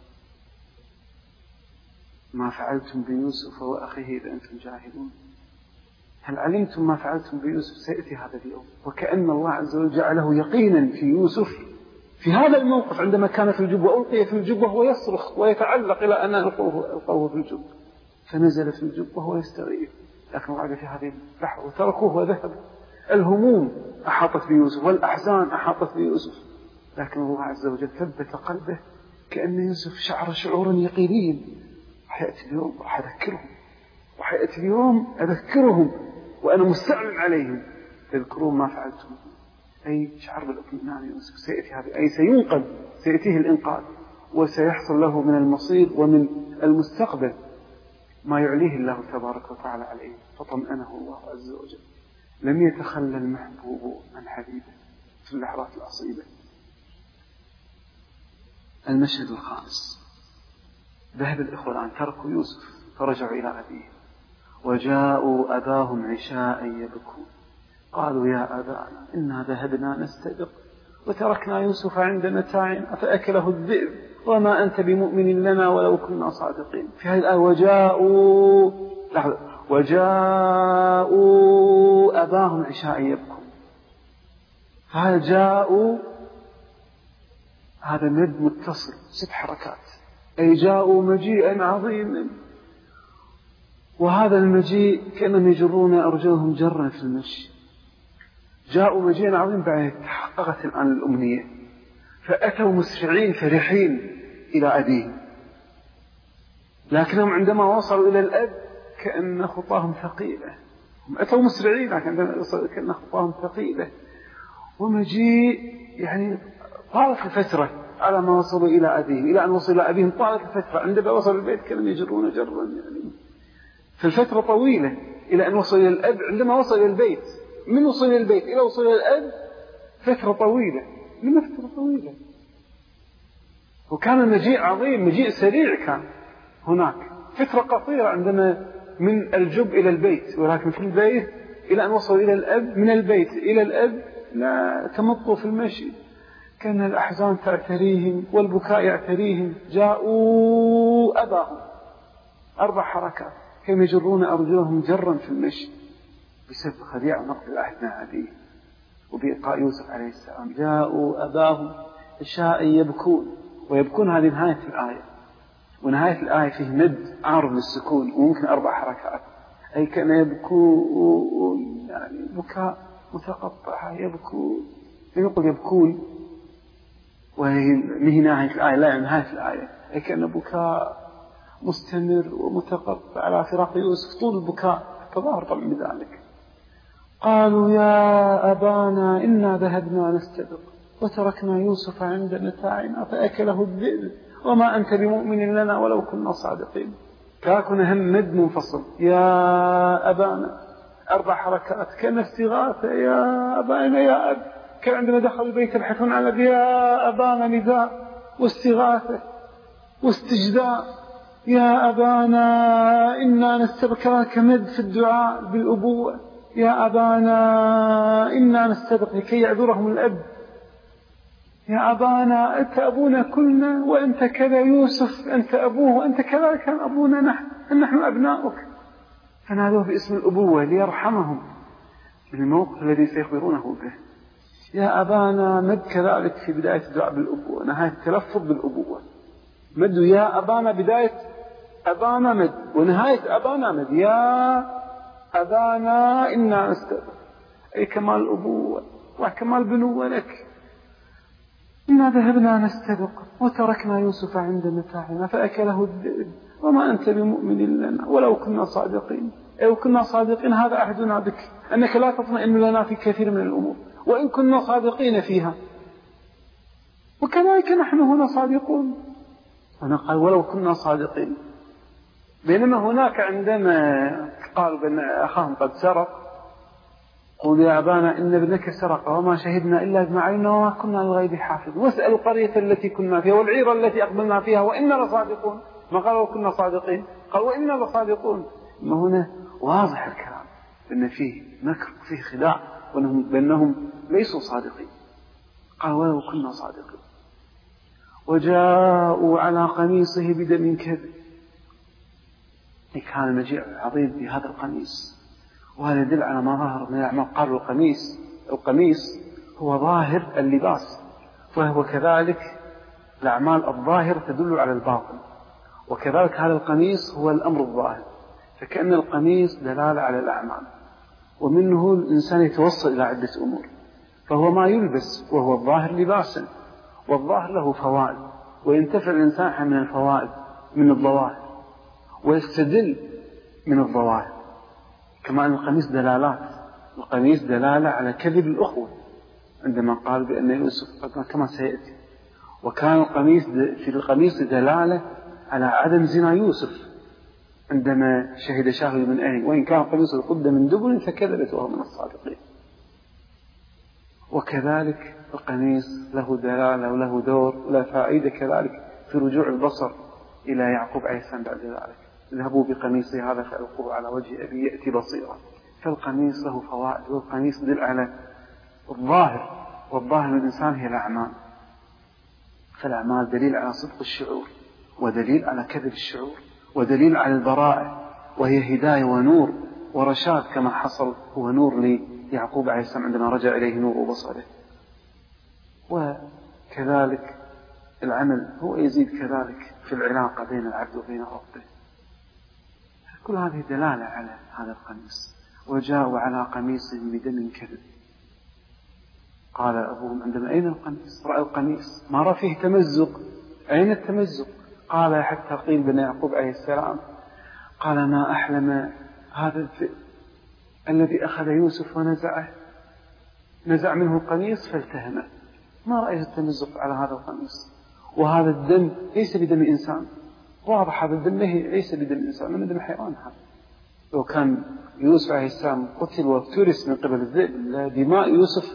Speaker 3: ما فعلتم بيوسف وأخيه إذا أنتم جاهلون؟ هل علمتم ما فعلتم بيوسف؟ سيأتي هذا اليوم. وكأن الله عز وجل جعله يقينا في يوسف في هذا الموقف عندما كان في الجب وألقي في الجب وهو يصرخ ويتعلق إلى أن ألقوه في الجب، فنزل في الجب وهو يستغيث، لكن وقع في هذه اللحظة وتركوه وذهب. الهموم أحاطت بيوسف والأحزان أحاطت بيوسف، لكن الله عز وجل ثبت قلبه كأن يوسف شعر شعورا يقينيا: حيأتي اليوم راح أذكرهم، وحيأتي اليوم أذكرهم وأنا مستعلم عليهم، يذكرون ما فعلتم. أي شعر بالاطمئنان يوسف، سيأتي هذا، أي سينقذ، سيأتيه الإنقاذ، وسيحصل له من المصير ومن المستقبل ما يعليه الله تبارك وتعالى عليه. فطمأنه الله عز وجل. لم يتخلى المحبوب عن حبيبه في اللحظات العصيبة. المشهد الخامس: ذهب الإخوة الآن تركوا يوسف فرجعوا إلى أبيه وجاءوا أباهم عشاء يبكون. قالوا: يا أبانا إنا ذهبنا نستبق وتركنا يوسف عند متاعنا فأكله الذئب وما أنت بمؤمن لنا ولو كنا صادقين. في هذه الآية وجاءوا أباهم عشاء يبكون. هذا جاءوا، هذا مد متصل 6 حركات، أي جاءوا مجيئا عظيما. وهذا المجيء كأنهم يجرون أرجلهم جرا في المشي. جاءوا مجيئا عظيما بعد تحققت الآن الأمنية، فأتوا مسرعين فرحين إلى أبيهم، لكنهم عندما وصلوا إلى الأب كأن خطاهم ثقيلة. هم أتوا مسرعين لكن كأن خطاهم ثقيلة. ومجيء يعني طالت الفترة على ما وصلوا إلى أبيهم، إلى أن وصلوا إلى أبيهم طالت الفترة. عندما وصلوا البيت كانوا يجرون جرا، يعني في الفترة طويلة إلى أن وصلوا إلى الأب. عندما وصلوا إلى البيت، من وصل إلى البيت إلى وصل إلى الأب فترة طويلة. لما فترة طويلة؟ وكان المجيء عظيم، مجيء سريع كان. هناك فترة قصيرة عندما من الجب إلى البيت، ولكن في البيت إلى أن وصلوا إلى الأب، من البيت إلى الأب لا تمطوا في المشي. كان الأحزان تعتريهم والبكاء يعتريهم. جاءوا أباهم 4 حركات، كانوا يجرون أرجلهم جرا في المشي بسبب خديعة ونقض العهد مع أبيه وبإلقاء يوسف عليه السلام. جاءوا أباهم عشاء يبكون. ويبكون هذه نهاية الآية، ونهاية الآية فيه مد عارض للسكون وممكن 4 حركات، أي كان يبكون يعني بكاء متقطع. يبكون، يقول يبكون وهي نهاية الآية، لا نهاية الآية، أي كان بكاء مستمر ومتقطع على فراق يوسف طول البكاء، تظاهر طبعا بذلك. قالوا: يا أبانا إنا ذهبنا نستبق وتركنا يوسف عند متاعنا فأكله الذئب وما أنت بمؤمن لنا ولو كنا صادقين. كاكنا هم مد منفصل يا أبانا 4 حركات كأن استغاثة يا أبانا يا أب. كان عندما دخل البيت يبحثون عن يا أبانا نداء واستغاثة واستجداء. يا أبانا إنا نستبقى كمد في الدعاء بالأبوة. يا أبانا إنا نستبق لكي يعذرهم الأب. يا أبانا أنت أبونا كلنا وأنت كذا يوسف أنت أبوه وأنت كذا كان أبونا نحن أبناؤك. فنادوه باسم الأبوة ليرحمهم بالموقف الذي سيخبرونه به. يا أبانا مد كذلك في بداية الدعاء بالأبوة نهاية التلفظ بالأبوة. مد يا أبانا بداية أبانا مد ونهاية أبانا مد. يا أبانا إنا نستبق أي كمال الأبوة وكمال بنوة لك. إنا ذهبنا نستبق وتركنا يوسف عند متاعنا فأكله الذئب وما أنت بمؤمن لنا ولو كنا صادقين. أو كنا صادقين هذا عهدنا بك أنك لا تطمئن لنا في كثير من الأمور وإن كنا صادقين فيها وكذلك نحن هنا صادقون. ونقال ولو كنا صادقين. بينما هناك عندما قالوا بأن أخاهم قد سرق قول يا أبانا إن ابنك سرق وما شهدنا إلا بما علمنا وما كنا للغيب حافظ. واسأل القرية التي كنا فيها والعير التي أقبلنا فيها وإنا لصادقون. ما قالوا كنا صادقين قالوا وإنا لصادقون. ما هنا واضح الكلام أن فيه مكر وفيه خداع بأنهم ليسوا صادقين. قالوا ولو كنا صادقين. وجاءوا على قميصه بدم كذب. كان المجيء عظيم بهذا القميص وهذا يدل على ما ظهر من الأعمال. قالوا القميص هو ظاهر اللباس وهو كذلك الأعمال الظاهرة تدل على الباطن وكذلك هذا القميص هو الأمر الظاهر. فكأن القميص دلالة على الأعمال ومنه الإنسان يتوصل إلى عدة أمور. فهو ما يلبس وهو الظاهر لباسا والظاهر له فوائد وينتفع الإنسان من الفوائد من الظواهر ويستدل من الظواهر. كما أن القميص دلالات. القميص دلالة على كذب الأخوة عندما قال بأن يوسف كما سيأتي. وكان القميص في القميص دلالة على عدم زنا يوسف عندما شهد شاهد من أهله وإن كان القميص قد من دبر فكذبت وهو من الصادقين. وكذلك القميص له دلالة وله دور وله فائدة كذلك في رجوع البصر إلى يعقوب عليه السلام بعد ذلك. اذهبوا بقميصي هذا فألقوه على وجه أبي يأتي بصيرا. فالقميص له فوائد والقميص دل على الظاهر والظاهر من الإنسان هي الأعمال. فالأعمال دليل على صدق الشعور ودليل على كذب الشعور ودليل على البراءة وهي هداية ونور ورشاد كما حصل هو نور ليعقوب عليه السلام عندما رجع إليه نور بصره. وكذلك العمل هو يزيد كذلك في العلاقة بين العبد وبين ربه. كل هذه دلالة على هذا القميص. وجاءوا على قميصه بدم كذب. قال أبوهم عندما أين القميص؟ رأى القميص ما رأى فيه تمزق. أين التمزق؟ قال حتى قيل بن يعقوب عليه السلام قال ما أحلم هذا الذئب الذي أخذ يوسف ونزع منه القميص فالتهمه. ما رأيت التمزق على هذا القميص. وهذا الدم ليس بدم إنسان. واضح هذا الدم ليس بدم إنسان من دم حيوان. هذا لو كان يوسف عليه السلام قتل وافترس من قبل الذئب دماء يوسف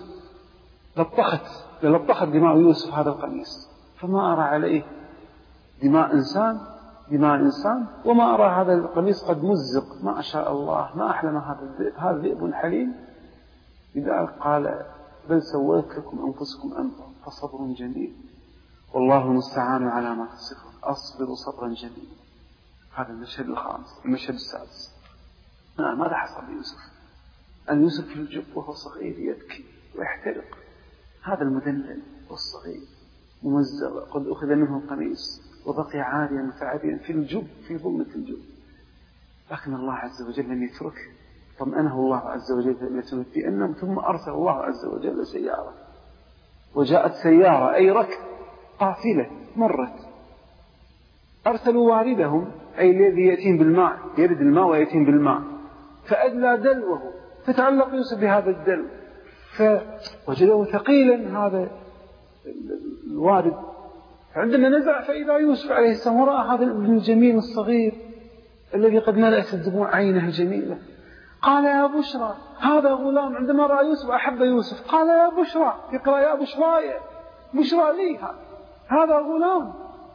Speaker 3: للطخت دماء يوسف هذا القميص. فما أرى عليه دماء إنسان وما أرى هذا القميص قد مزق. ما شاء الله ما أحلم هذا الذئب. هذا ذئب حليم. لذلك قال بل سويت لكم أنفسكم أمرا فصبر جميل والله المستعان على ما تصفون أصبر صبرا جميلا. هذا المشهد الخامس. المشهد السادس ماذا حصل ليوسف؟ أن يوسف في الجب وهو صغير يبكي ويحترق. هذا المدلل والصغير ممزق قد أخذ منه القميص وبقي عاريا متعبيا في الجب في ظلمة الجب. لكن الله عز وجل لم يتركه. طمأنه الله عز وجل بأنهم ثم أرسل الله عز وجل سيارة. وجاءت سيارة أي ركب قافلة مرت. أرسلوا واردهم أي الذي يأتين بالماء يرد الماء ويأتين بالماء فأدلى دلوه فتعلق يوسف بهذا الدلو فوجده ثقيلا هذا الوارد عندما نزع فإذا يوسف عليه السلام ورأى هذا الابن الجميل الصغير الذي قد ملأت الدموع عينه الجميلة، قال يا بشرى هذا غلام. عندما رأى يوسف أحب يوسف، قال يا بشرى، يقرأ يا بشراي، بشرى لي هذا غلام.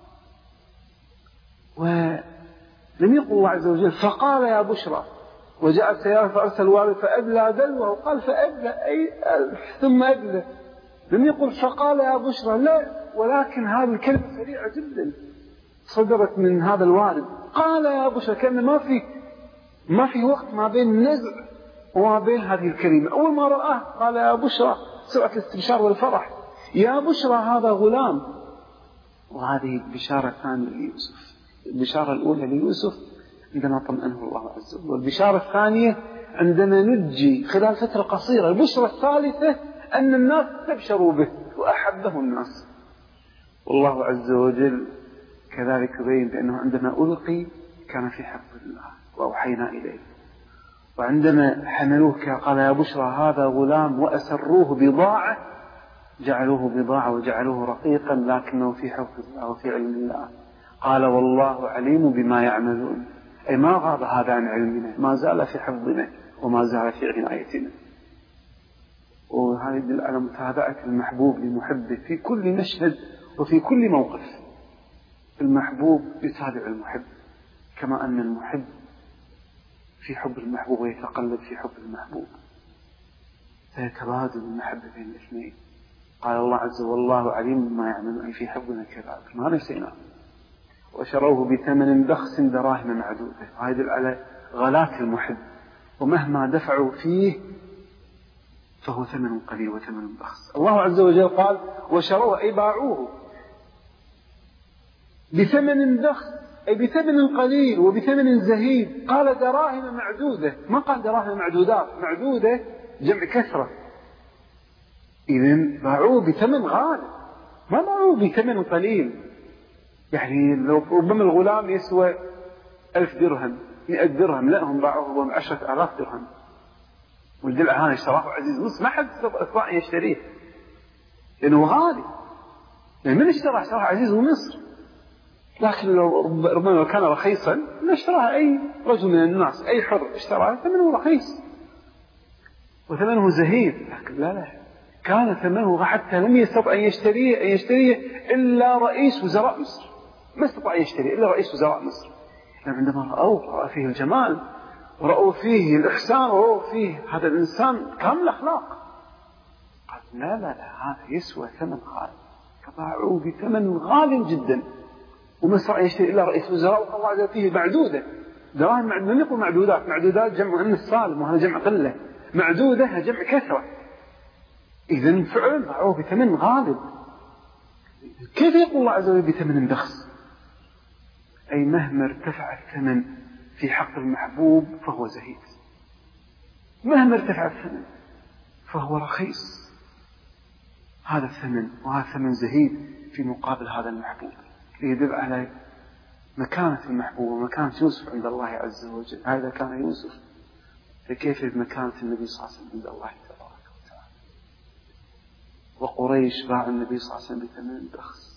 Speaker 3: ولم يقل الله عز وجل فقال يا بشرى وجاءت سيارة فأرسل الوالد فأدلى دلوه، قال فأدلى أي ثم أدلى، لم يقل فقال يا بشرى، لا، ولكن هذه الكلمة سريعة جدا صدرت من هذا الوالد، قال يا بشرى، كأن ما في وقت ما بين النزع وما بين هذه الكلمة. أول ما رآه قال يا بشرى، سرعة الاستبشار والفرح، يا بشرى هذا غلام. وهذه البشارة الثانية ليوسف. البشارة الأولى ليوسف عندما طمأنه الله عز وجل، والبشارة الثانية عندما نجي خلال فترة قصيرة. البشرة الثالثة أن الناس استبشروا به وأحبه الناس. والله عز وجل كذلك يبين بأنه عندما ألقي كان في حفظ الله وأوحينا إليه، وعندما حملوه قال يا بشرى هذا غلام، وأسروه بضاعة، جعلوه بضاعة وجعلوه رقيقا لكنه في حفظ الله وفي علم الله. قال والله عليم بما يعملون، أي ما غاب هذا عن علمنا، ما زال في حفظنا وما زال في عنايتنا. وهذا يدل على متابعة المحبوب لمحبه في كل مشهد وفي كل موقف. المحبوب يتابع المحب، كما أن المحب في حب المحبوب ويتقلب في حب المحبوب، فيتبادل المحبة بين الاثنين. قال الله عز وجل والله عليم بما يعملون، أي في حبنا كذلك ما نسينا. وشروه بثمن بخس دراهم معدودة، وهذا يدل على غلاة المحب، ومهما دفعوا فيه فهو ثمن قليل وثمن بخس. الله عز وجل قال وشروه أي باعوه بثمن بخس، أي بثمن قليل وبثمن زهيد. قال دراهم معدودة، ما قال دراهم معدودات، معدودة جمع كثرة. إذن باعوه بثمن غالي، ما باعوه بثمن قليل. يعني ربما الغلام يسوى 1000 درهم 100 درهم، لا، هم باعوه ب10,000 درهم. والدلع هذا اشتراه عزيز مصر، ما حد استطاع أن يشتريه لأنه غالي. يعني من اشتراه عزيز مصر، لكن لو ربما كان رخيصا اشتراه أي رجل من الناس، أي حر اشتراه، ثمنه رخيص وثمنه زهيد. لكن لا، كان ثمنه حتى لم يستطع أن يشتريه إلا رئيس وزراء مصر، ما استطاع أن يشتريه إلا رئيس وزراء مصر. يعني عندما رأوا فيه الجمال ورأوا فيه الإحسان ورأوا فيه هذا الإنسان كامل الأخلاق، قال لا هذا يسوى ثمن غالي، فباعوه بثمن غال جدا وما استطاع أن يشتري إلا رئيس وزراء. والله عز فيه معدودة دراهم، لم يقل معدودات جمع مؤنث سالم، وهذا جمع قلة، معدودة جمع كثرة. إذن فعلا باعوه بثمن غالي. كيف يقول الله عز وجل بثمن بخس؟ أي مهما ارتفع الثمن في حق المحبوب فهو زهيد، مهما ارتفع الثمن فهو رخيص. هذا الثمن وهذا ثمن زهيد في مقابل هذا المحبوب، ليدل على مكانة المحبوب ومكانة يوسف عند الله عز وجل. هذا كان يوسف، فكيف بمكانة النبي صلى الله عليه وسلم عند الله تبارك وتعالى. وقريش باع النبي صلى الله عليه وسلم بثمن بخس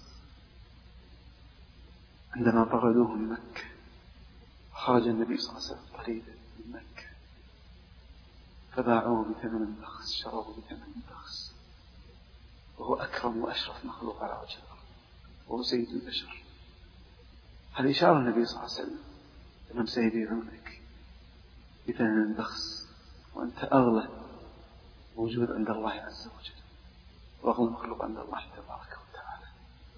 Speaker 3: عندما طردوه من مكة، خرج النبي صلى الله عليه وسلم طريدا من مكة فباعوه بثمن بخس، شروه بثمن بخس، وهو أكرم وأشرف مخلوق على وجه الأرض، وهو سيد البشر. هذه إشارة النبي صلى الله عليه وسلم أنهم سيبيعونك بثمن بخس وأنت أغلى موجود عند الله عز وجل وأغلى مخلوق عند الله تبارك وتعالى.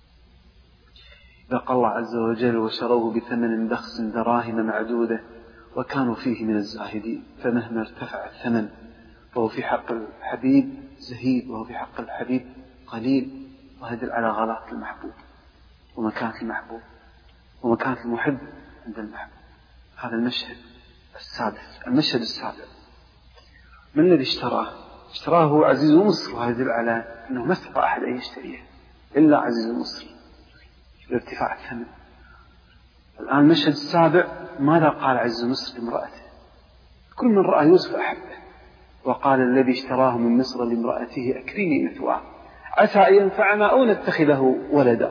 Speaker 3: إذا قال الله عز وجل وشروه بثمن بخس دراهم معدودة وكانوا فيه من الزاهدين، فمهما ارتفع الثمن فهو في حق الحبيب زهيد، وهو في حق الحبيب قليل. وهذا على غلاة المحبوب ومكانة المحبوب ومكانة المحب عند المحبوب. هذا المشهد السادس. المشهد السابع، من الذي اشتراه هو عزيز مصر، وهذا يدل على أنه ما استطاع أحد أن يشتريه إلا عزيز مصر لارتفاع الثمن. الآن المشهد السابع، ماذا قال عزيز مصر لامرأته؟ كل من رأى يوسف أحبه، وقال الذي اشتراه من مصر لامرأته أكرمي مثواه عسى أن ينفعنا أو نتخذه ولدا.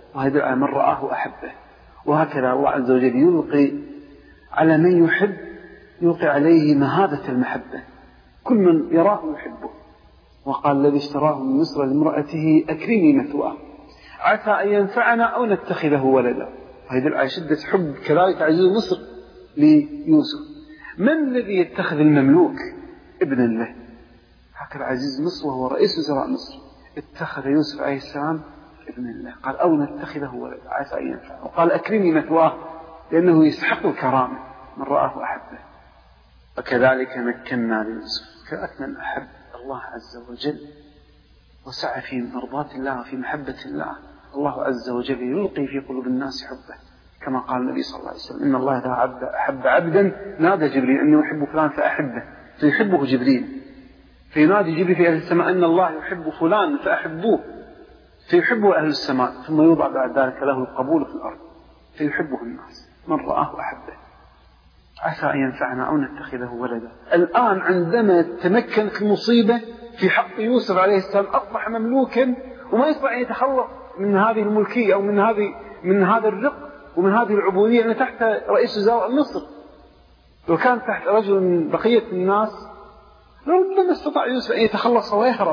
Speaker 3: وهذا الآية من رآه أحبه. وهكذا الله عز وجل يلقي على من يحب، يلقي عليه مهابة المحبة، كل من يراه يحبه. وقال الذي اشتراه من مصر لامرأته أكرمي مثواه عسى أن ينفعنا أو نتخذه ولدا. وهذه الآية شدة حب كذلك عزيز مصر ليوسف. من الذي يتخذ المملوك ابنا له؟ هكذا عزيز مصر وهو رئيس وزراء مصر اتخذ يوسف عليه السلام ابنا له، قال أو نتخذه ولدا عسى أن ينفعنا، وقال أكرمي مثواه لأنه يستحق الكرامة من رآه أحبه. وكذلك مكنا ليوسف كأكمن أحب الله عز وجل وسعى في مرضاة الله وفي محبة الله، الله عز وجل يلقي في قلوب الناس حبه، كما قال النبي صلى الله عليه وسلم إن الله إذا أحب عبدا نادى جبريل أنه يحب فلان فأحبه، فيحبه جبريل، فينادي جبريل في أهل السماء أن الله يحب فلان فأحبوه، فيحبه أهل السماء، ثم يوضع بعد ذلك له القبول في الأرض فيحبه الناس من رآه أحبه. عسى أن ينفعنا أو نتخذه ولدا. الآن عندما تمكنت المصيبة في حق يوسف عليه السلام أصبح مملوكا وما يستطيع أن يتخلص من هذه الملكية أو من هذا الرق ومن هذه العبودية، أنه تحت رئيس وزراء مصر. لو كان تحت رجل من بقية الناس لما استطاع يوسف أن يتخلص ويهرب،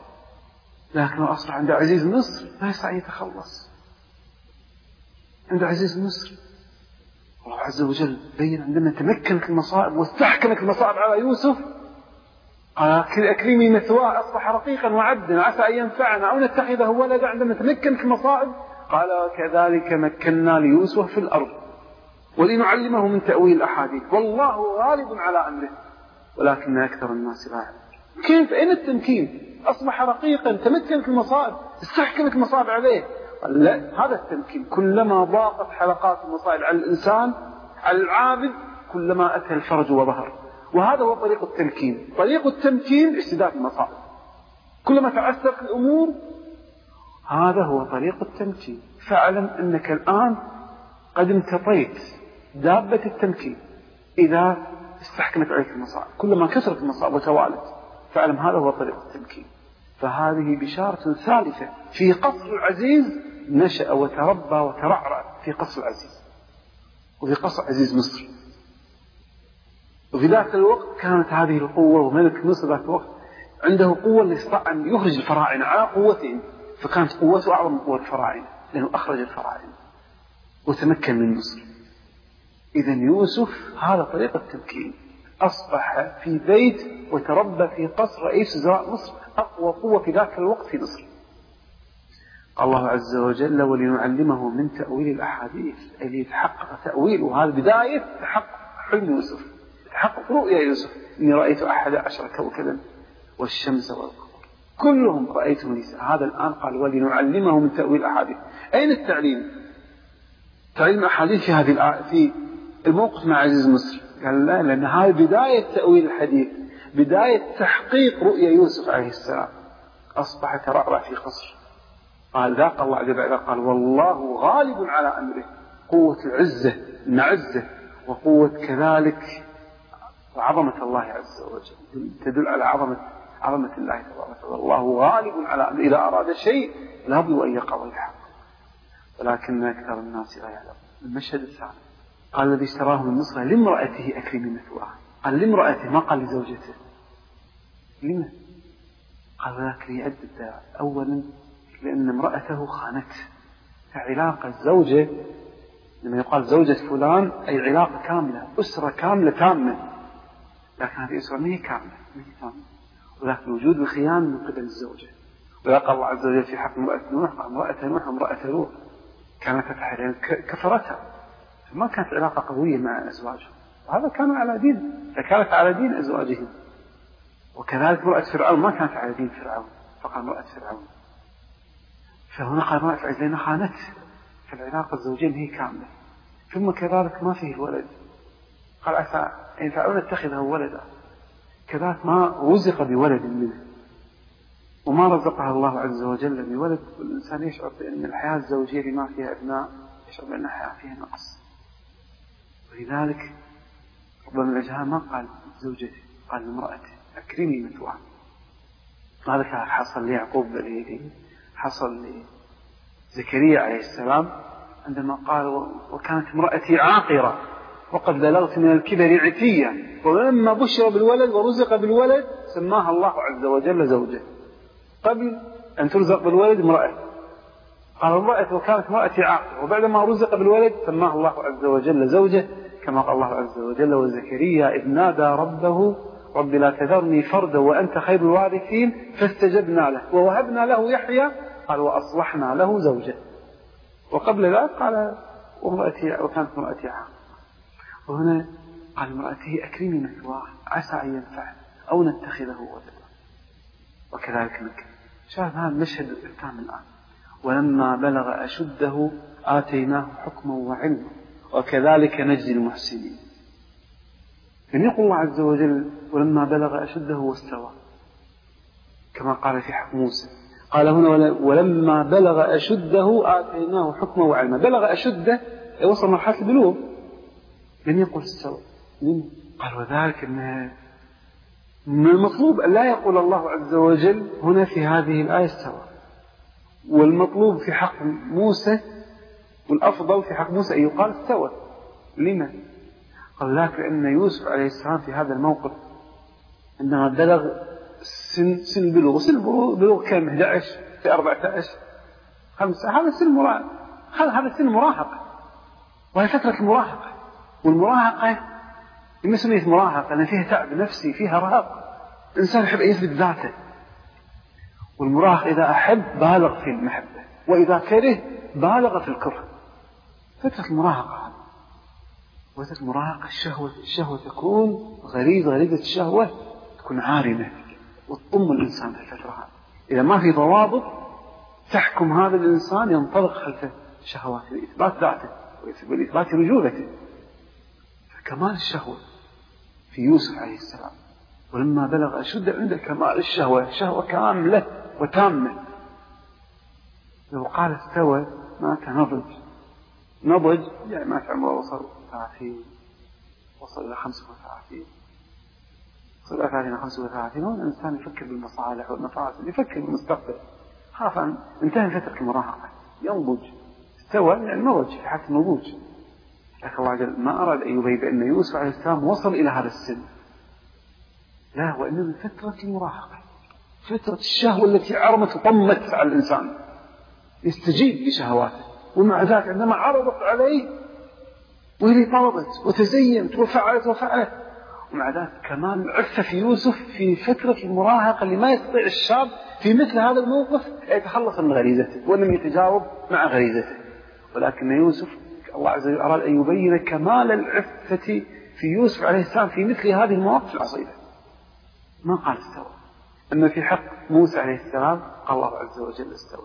Speaker 3: لكنه أصبح عند عزيز مصر لا يستطيع أن يتخلص. عند عزيز مصر الله عز وجل بين عندما تمكنت المصائب واستحكمت المصائب على يوسف قال أكرمي مثواه أصبح رقيقا وعبدا عسى أن ينفعنا أو نتخذه ولدا. عندما تمكنت المصائب قال كذلك مكنا ليوسف في الأرض ولنعلمه من تأويل الأحاديث والله غالب على أمره ولكن أكثر الناس لا يعلمون. كيف؟ أين التمكين؟ أصبح رقيقا، تمكنت المصائب، استحكمت المصائب عليه. لا، هذا التمكين. كلما ضاقت حلقات المصائب على الإنسان على العابد كلما أتى الفرج وظهر، وهذا هو طريق التمكين. طريق التمكين استداد المصائب، كلما تعسرت الأمور هذا هو طريق التمكين. فاعلم أنك الآن قد امتطيت دابة التمكين إذا استحكمت عليك المصائب، كلما كثرت المصائب وتوالت فاعلم هذا هو طريق التمكين. فهذه بشارة ثالثة في قصر العزيز، نشأ وتربى وترعرع في قصر العزيز وفي قصر عزيز مصر. وفي ذاك الوقت كانت هذه القوة، وملك مصر ذاك الوقت عنده قوة لاستطاع أن يخرج الفراعنة على قوتهم، فكانت قوته أعظم من قوة الفراعنة لأنه أخرج الفراعنة وتمكن من مصر. إذن يوسف هذا طريق التمكين، أصبح في بيت وتربى في قصر رئيس وزراء مصر، أقوى قوة في ذاك الوقت في مصر. الله عز وجل ولنعلمه من تأويل الأحاديث، أي ليتحقق تأويل، وهذا بداية تحقق حلم يوسف، تحقق رؤيا يوسف إني رأيت 11 كوكبا والشمس والقمر كلهم رأيتهم لي. هذا الآن قال ولنعلمه من تأويل الأحاديث. أين التعليم؟ تعليم الأحاديث في هذه في الموقف مع عزيز مصر. قال لا، لأن هذه بداية تأويل الحديث، بداية تحقيق رؤيا يوسف عليه السلام. أصبح ترعرع في قصر. قال ذاق الله عز وجل قال والله غالب على أمره، قوة العزة المعزة وقوة كذلك وعظمة الله عز وجل تدل على عظمة الله تبارك وتعالى. الله غالب على أمره، إذا أراد شيء لا بد أن يقع ويحقق ولكن أكثر الناس لا يعلمون. المشهد الثاني قال الذي اشتراه من مصر لامرأته أكرمي مثواه. قال لامرأته ما قال لزوجته. لما؟ قال ذاك ليؤدب. أولا لأن امرأته خانته، فعلاقة الزوجة لما يقال زوجة فلان أي علاقة كاملة، أسرة كاملة تامة، لكن هذه أسرة ما هي كاملة، وذاك الوجود الخيانة من قبل الزوجة. وقال الله عز وجل في حق امرأة نوح قال امرأة نوح وامرأة لوط كانت تحت كفرتها، فما كانت علاقة قوية مع أزواجها، وهذا كانوا على دين، فكانت على دين أزواجهم. وكذلك امرأة فرعون ما كانت على دين فرعون فقال امرأة فرعون. فهنا قال امرأة عزيزنا خانت، فالعلاقة الزوجية هي كاملة. ثم كذلك ما فيه الولد، قال عسى إن فعلوا اتخذه ولدا، كذلك ما رزق بولد منه وما رزقها الله عز وجل بولد. والإنسان يشعر بأن الحياة الزوجية لما فيها أبناء يشعر بأن الحياة فيها نقص، ولذلك ربما الأجهال ما قال زوجته قال امرأته أكرمي مثواه. هذا كان حصل ليعقوب باليدين، حصل زكريا عليه السلام عندما قال وكانت امرأتي عاقرة وقد بلغت من الكبر عتيا، ولما بشر بالولد ورزق بالولد سماها الله عز وجل زوجه. قبل أن ترزق بالولد امرأة، قال امرأة وكانت امرأتي عاقرة، وبعدما رزق بالولد سماها الله عز وجل زوجه، كما قال الله عز وجل وزكريا إذ نادى ربه رب لا تذرني فردا وأنت خير الوارثين فاستجبنا له ووهبنا له يحيى قال وأصلحنا له زوجه. وقبل ذلك قال وكانت امرأتي عاقرة، وهنا قال امرأته أكرمي مثواه عسى أن ينفعنا أو نتخذه ولدا وكذلك نكرم. شاهد هذا المشهد التام الآن. ولما بلغ أشده آتيناه حكما وعلما وكذلك نجزي المحسنين. لم يقل الله عز وجل ولما بلغ أشده واستوى كما قال في حق موسى، قال هنا ولما بلغ أشده آتيناه حكما وعلما. بلغ أشده وصل مرحلة البلوغ، لم يقل استوى. قال وذلك أنه من المطلوب أن لا يقول الله عز وجل هنا في هذه الآية استوى، والمطلوب في حق موسى والأفضل في حق موسى أن يقال استوى. لما؟ قال ذاك لأن يوسف عليه السلام في هذا الموقف عندما بلغ سن بلوغ، سن بلوغ كم 11 في 14 5، هذا سن مراهقة، وهي فترة المراهقة. والمراهقة لما سميت مراهقة لأن فيها تعب نفسي، فيها رهق، الإنسان يحب أن يثبت ذاته. والمراهق إذا أحب بالغ في المحبة، وإذا كره بالغ في الكره. فترة المراهقة وقت المراهقة الشهوة تكون غريزة الشهوة تكون عارمة وتطم الإنسان في الفترة هذه. إذا ما في ضوابط تحكم هذا الإنسان ينطلق خلف شهوات لإثبات ذاته وإثبات رجولته. فكمال الشهوة في يوسف عليه السلام، ولما بلغ أشد عند كمال الشهوة، شهوة كاملة وتامة. لو قال استوى ما نضج يعني ما عمره وصل 30 وصل إلى 35 وصل إلى 30 35. هون الإنسان يفكر بالمصالح والمفاسد، يفكر بالمستقبل، خاف أن انتهى فترة المراهقة ينضج. استوى يعني نضج في حالة النضوج. لكن الله عز وجل ما أراد أن يبين بأن يوسف عليه السلام وصل إلى هذا السن، لا، وإنما فترة المراهقة، فترة الشهوة التي عرمت وطمت على الإنسان يستجيب لشهواته. ومع ذلك عندما عرضت عليه وهي طلبت وتزينت وفعلت، ومع ذلك كمان العفة في يوسف في فترة المراهقة اللي ما يستطيع الشاب في مثل هذا الموقف يتخلص من غريزته ولم يتجاوب مع غريزته. ولكن يوسف الله عز وجل أراد أن يبين كمال العفة في يوسف عليه السلام في مثل هذه المواقف العصيبة. ما قال استوى. أما في حق موسى عليه السلام قال الله عز وجل استوى.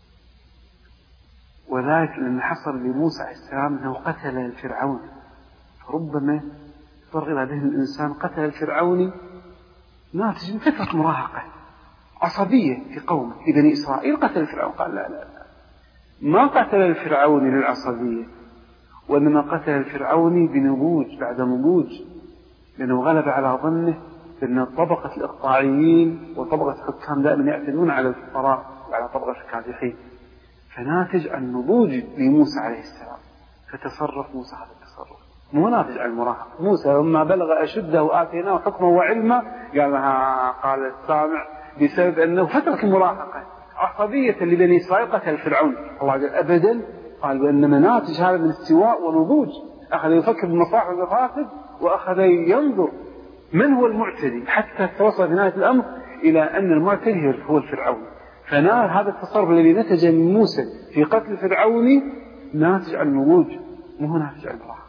Speaker 3: وذلك لأن حصل لموسى عليه السلام أنه قتل الفرعون. فربما يفرغ إلى ذهن الإنسان قتل الفرعوني ناتج من فترة مراهقة عصبية في قومه في بني إسرائيل. قتل الفرعون، قال لا ما قتل الفرعوني للعصبية، وإنما قتل الفرعوني بنضوج بعد نضوج، لأنه غلب على ظنه بأن طبقة الإقطاعيين وطبقة الحكام دائما يعتدون على الفقراء وعلى طبقة الكادحين. فناتج عن نضوج لموسى عليه السلام، فتصرف موسى هذا التصرف مو ناتج عن المراهقة. موسى لما بلغ أشده وآتيناه حكما وعلما قال السامع بسبب أنه فترة المراهقة عصبية لبني إسرائيل قتل فرعون. الله عز وجل أبدا قال وإنما ناتج هذا من استواء ونضوج. أخذ يفكر بالمصالح والمفاسد وأخذ ينظر من هو المعتدي حتى توصل في نهاية الأمر إلى أن المعتدي هو الفرعون. فنال هذا التصرف الذي نتج من موسى في قتل فرعوني ناتج عن النضوج مو ناتج عن المراهقة.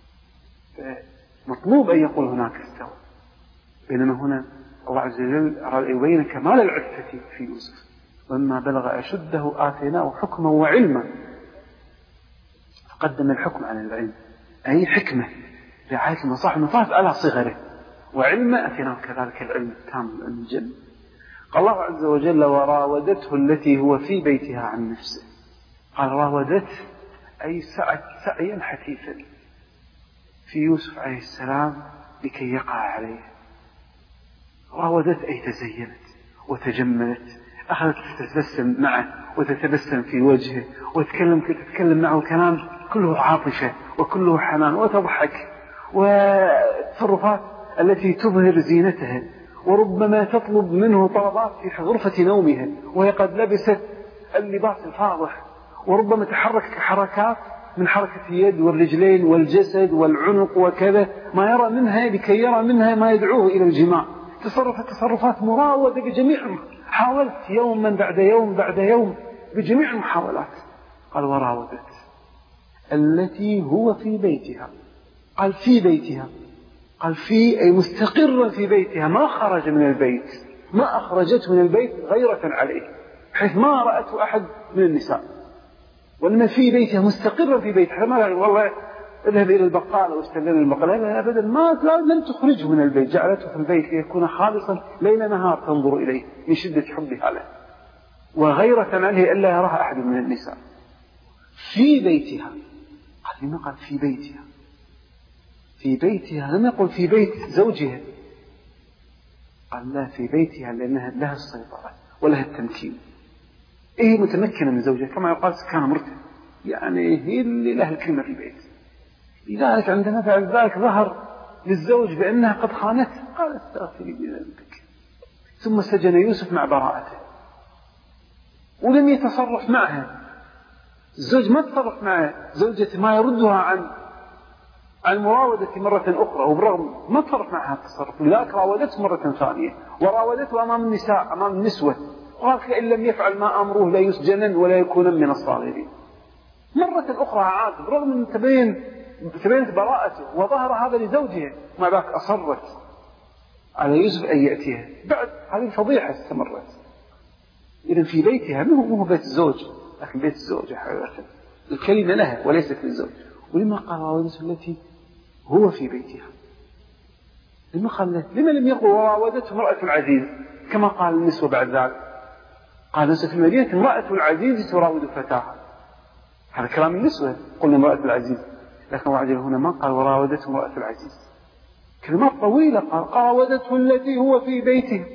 Speaker 3: مطلوب أن يقول هناك استوى، بينما هنا الله عز وجل أراد أن يبين كمال العفة في يوسف. ولما بلغ أشده آتيناه حكما وعلما. فقدم الحكم على العلم، أي حكمة رعاية المصالح والمفاسد على صغره، وعلما أتيناه كذلك العلم التام الجل. قال الله عز وجل وراودته التي هو في بيتها عن نفسه. قال راودته أي سعت سعيا حثيثا في يوسف عليه السلام لكي يقع عليه. راودته أي تزينت وتجملت أخذت تتبسم معه وتتبسم في وجهه وتتكلم معه كلام كله عاطفة وكله حنان وتضحك، وتصرفات التي تظهر زينتها، وربما تطلب منه طلبات في غرفة نومها وهي قد لبست اللباس الفاضح، وربما تحرك حركات من حركة اليد والرجلين والجسد والعنق وكذا ما يرى منها لكي يرى منها ما يدعوه إلى الجماع. تصرفات مراودة بجميع، حاولت يوما بعد يوم بعد يوم بجميع المحاولات. قال وراودت التي هو في بيتها، قال في بيتها، قال في أي مستقرا في بيتها، ما خرج من البيت، ما أخرجته من البيت غيرة عليه بحيث ما رأته أحد من النساء، وإنما في بيتها مستقرا في بيتها. ما والله اذهب إلى البقال واستلم البقال، لا أبدا، لم تخرجه من البيت، جعلته في البيت ليكون خالصا ليل نهار تنظر إليه من شدة حبها له، وغيرة عليه ألا يراها أحد من النساء. في بيتها، قال لما قال في بيتها، في بيتها لم يقل في بيت زوجها، قال لا في بيتها لأنها لها السيطرة ولها التمكين، هي متمكنة من زوجها كما يقال سكان مرته، يعني هي اللي لها الكلمة في البيت. لذلك عندما فعل ذلك ظهر للزوج بأنها قد خانته، قال استغفري بذنبك، ثم سجن يوسف مع براءته ولم يتصرف معها. الزوج ما تصرف معه، زوجته ما يردها عن مراودة مرة أخرى، وبرغم ما تصرف معها التصرف، لذلك راودته مرة ثانية، وراودته أمام النساء أمام النسوة، وقالت إن لم يفعل ما أمره لا يسجنن ولا يكون من الصاغرين. مرة أخرى عاد برغم أن تبينت براءته وظهر هذا لزوجها، مع ذلك أصرت على يوسف أن يأتيها. بعد هذه الفضيحة استمرت. إذن في بيتها، مو بيت الزوج، لكن بيت الزوجة الكلمة لها وليست للزوج. ولما قال راودته التي هو في بيتها، لما لم يقل وراودته امرأة العزيز كما قال النسوة بعد ذلك؟ قال النسوة في المدينة امرأة العزيز تراود فتاها، هذا كلام النسوة، قلنا امرأة العزيز، لكن وعجل هنا ما قال وراودته امرأة العزيز، كلمات طويلة، قال راودته التي هو في بيته.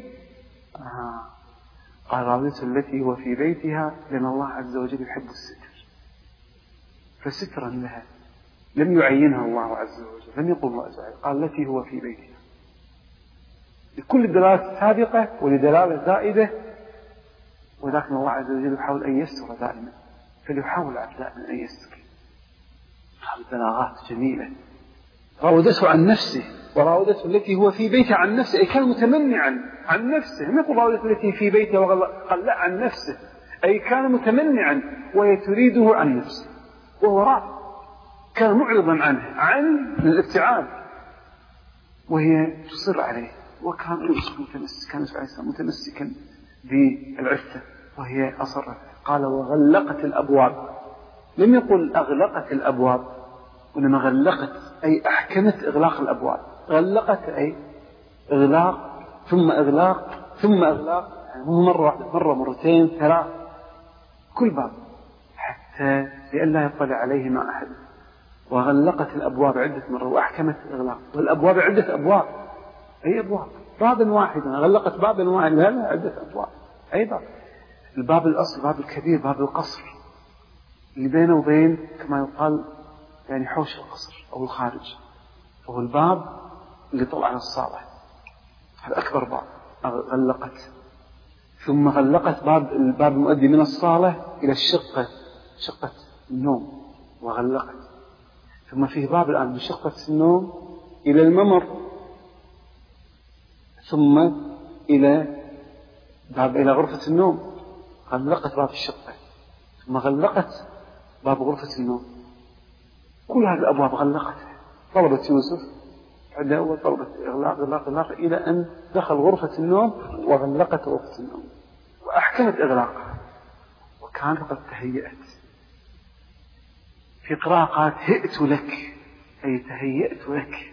Speaker 3: قال راودته التي هو في بيتها لأن الله عز وجل يحب الستر، فسترا لها لم يعينها الله عز وجل، لم يقل الله عز وجل، قال التي هو في بيتها لكل الدلالات سابقة ولدلالة زائدة، ولكن الله عز وجل يحاول أن يستر دائما، فليحاول دائما أن يستر. هذه بلاغات جميلة. راودته عن نفسه، وراودته التي هو في بيته عن نفسه، أي كان متمنعا عن نفسه، ما يقول راودته التي في بيته قال لا عن نفسه، أي كان متمنعا وهي تريده عن نفسه، وهو راض، كان معرضا عنه عن الابتعاد وهي تصر عليه، وكان متمسكا بالعفة وهي أصرت. قال وغلقت الأبواب، لم يقل أغلقت الأبواب، وإنما غلقت أي أحكمت إغلاق الأبواب. غلقت أي إغلاق ثم إغلاق ثم إغلاق، يعني مو مرة مرتين ثلاث، كل باب حتى لئلا يطلع عليه ما أحد. وغلقت الأبواب عدة مرات وأحكمت الإغلاق، والأبواب عدة أبواب، أي أبواب، بابا واحدا، غلقت بابا واحدا، لا عدة أبواب، أي باب. الباب الأصل باب الكبير، باب القصر اللي بينه وبين كما يقال يعني حوش القصر أو الخارج، وهو الباب اللي طلع على الصالة، هذا أكبر باب. غلقت، ثم غلقت الباب المؤدي من الصالة إلى شقة النوم، وغلقت. ثم فيه باب الآن من شقة النوم إلى الممر، ثم إلى غرفة النوم. غلقت باب الشقة، ثم غلقت باب غرفة النوم. كل هذه الأبواب غلقتها. طلبت يوسف عندها وطلبت إغلاق إلى أن دخل غرفة النوم وغلقت غرفة النوم وأحكمت إغلاقها، وكانت قد تهيأت. في قراءة قالت هئت لك، أي تهيأت لك.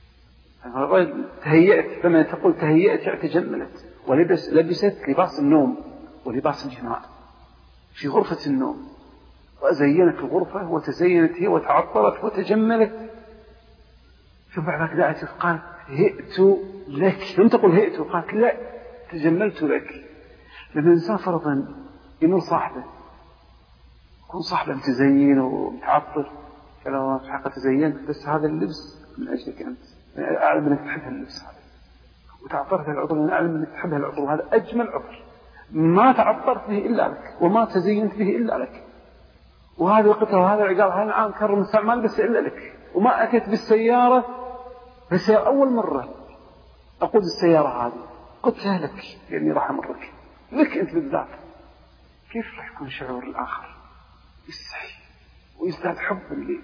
Speaker 3: تهيأت، فما تقول تهيأت يعني تجملت ولبست لباس النوم ولباس الجماع في غرفة النوم، وزينت الغرفة وتزينت هي وتعطرت وتجملت. ثم بعد ذلك قالت هئت لك، لم تقل هئت، قالت لا تجملت لك. لأن الإنسان فرضا يمر صاحبه، يكون صاحبه متزين ومتعطر، فلو في حقه تزينت بس هذا اللبس من أجلك أنت، أعلم أنك تحب هاللبس هذا، وتعطرت العطر من أعلم أنك تحب هالعطر، وهذا أجمل عطر ما تعطرت به إلا لك وما تزينت به إلا لك، وهذا وقتها وهذا العقال هذا العام كرم استعمال بس إلا لك، وما أتيت بالسيارة بس أول مرة أقود السيارة هذه قلت لك لأني راح أمرك لك أنت بالذات. كيف راح يكون شعور الآخر؟ يستحي ويزداد حب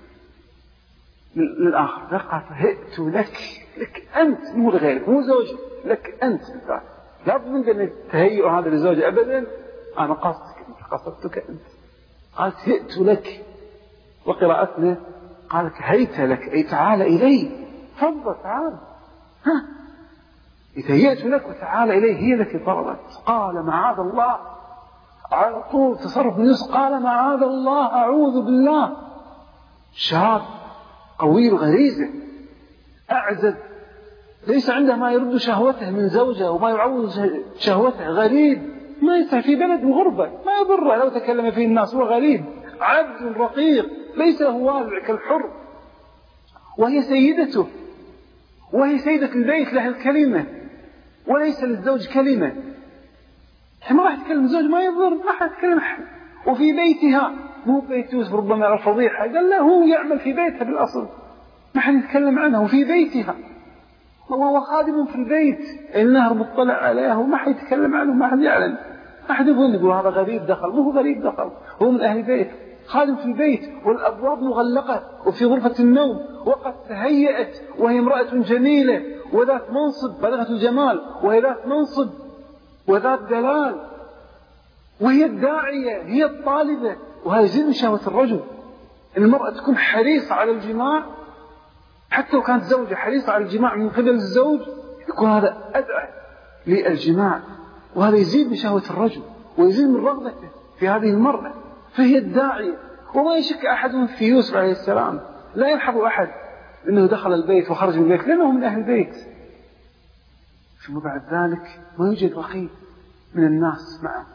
Speaker 3: للآخر. لقد هئت لك أنت، مو لغيرك، مو زوجك، لك أنت بالذات. لا تظن أن التهيئ هذا لزوجي أبدا، أنا قصدتك أنت. قالت هئت لك، وقراءتنا قالت هيت لك أي تعال إلي، تفضل تعال، ها هيت لك وتعال إلي. هي التي طلبت. قال معاذ الله، على طول تصرف من يوسف، قال معاذ الله أعوذ بالله. شاب قوي الغريزة أعزب، ليس عنده ما يرد شهوته من زوجه وما يعوض شهوته، غريب ما يسعى في بلد غربة، ما يضره لو تكلم فيه الناس، هو غريب عبد رقيق ليس هو كالحر، وهي سيدته، وهي سيدة البيت لها الكلمة وليس للزوج كلمة. ما راح يتكلم الزوج ما يضر، ما راح يتكلم أحد. وفي بيتها، مو بيت يوسف ربما على الفضيحة، قال له هو يعمل في بيتها بالأصل، ما حد يتكلم عنها، وفي بيتها هو خادم في البيت، النهر مطلع عليها وما حد يتكلم عنه، ما حد يعلم، ما حد يقول هذا غريب دخل، مو غريب دخل، هو من أهل البيت، خادم في البيت، والأبواب مغلقة وفي غرفة النوم، وقد تهيأت وهي امرأة جميلة وذات منصب بلغة الجمال، وهي ذات منصب وذات دلال، وهي الداعية، هي الطالبة. وهذا يزيد من شهوة الرجل. المرأة تكون حريصة على الجماع، حتى لو كانت زوجة حريصة على الجماع من قبل الزوج، يكون هذا أدعى للجماع، وهذا يزيد من شهوة الرجل ويزيد من رغبته في هذه المرأة. فهي الداعية. وما يشك أحد في يوسف عليه السلام، لا يلحظ أحد أنه دخل البيت وخرج من البيت لأنه من أهل البيت. ثم بعد ذلك ما يوجد رقيب من الناس معه،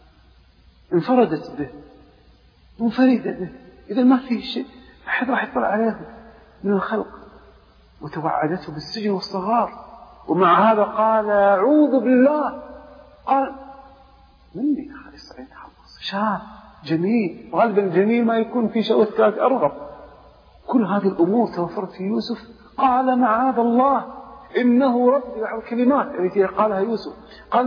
Speaker 3: انفردت به، منفردة به، إذا ما فيه شيء أحد راح يطلع عليه من الخلق، وتوعدته بالسجن والصغار. ومع هذا قال أعوذ بالله، قال مني خالص عين خلص، شاب جميل، غالبا الجميل ما يكون في شهوة أرغب. كل هذه الأمور توفرت في يوسف. قال معاذ الله إنه رب، الكلمات التي قالها يوسف، قال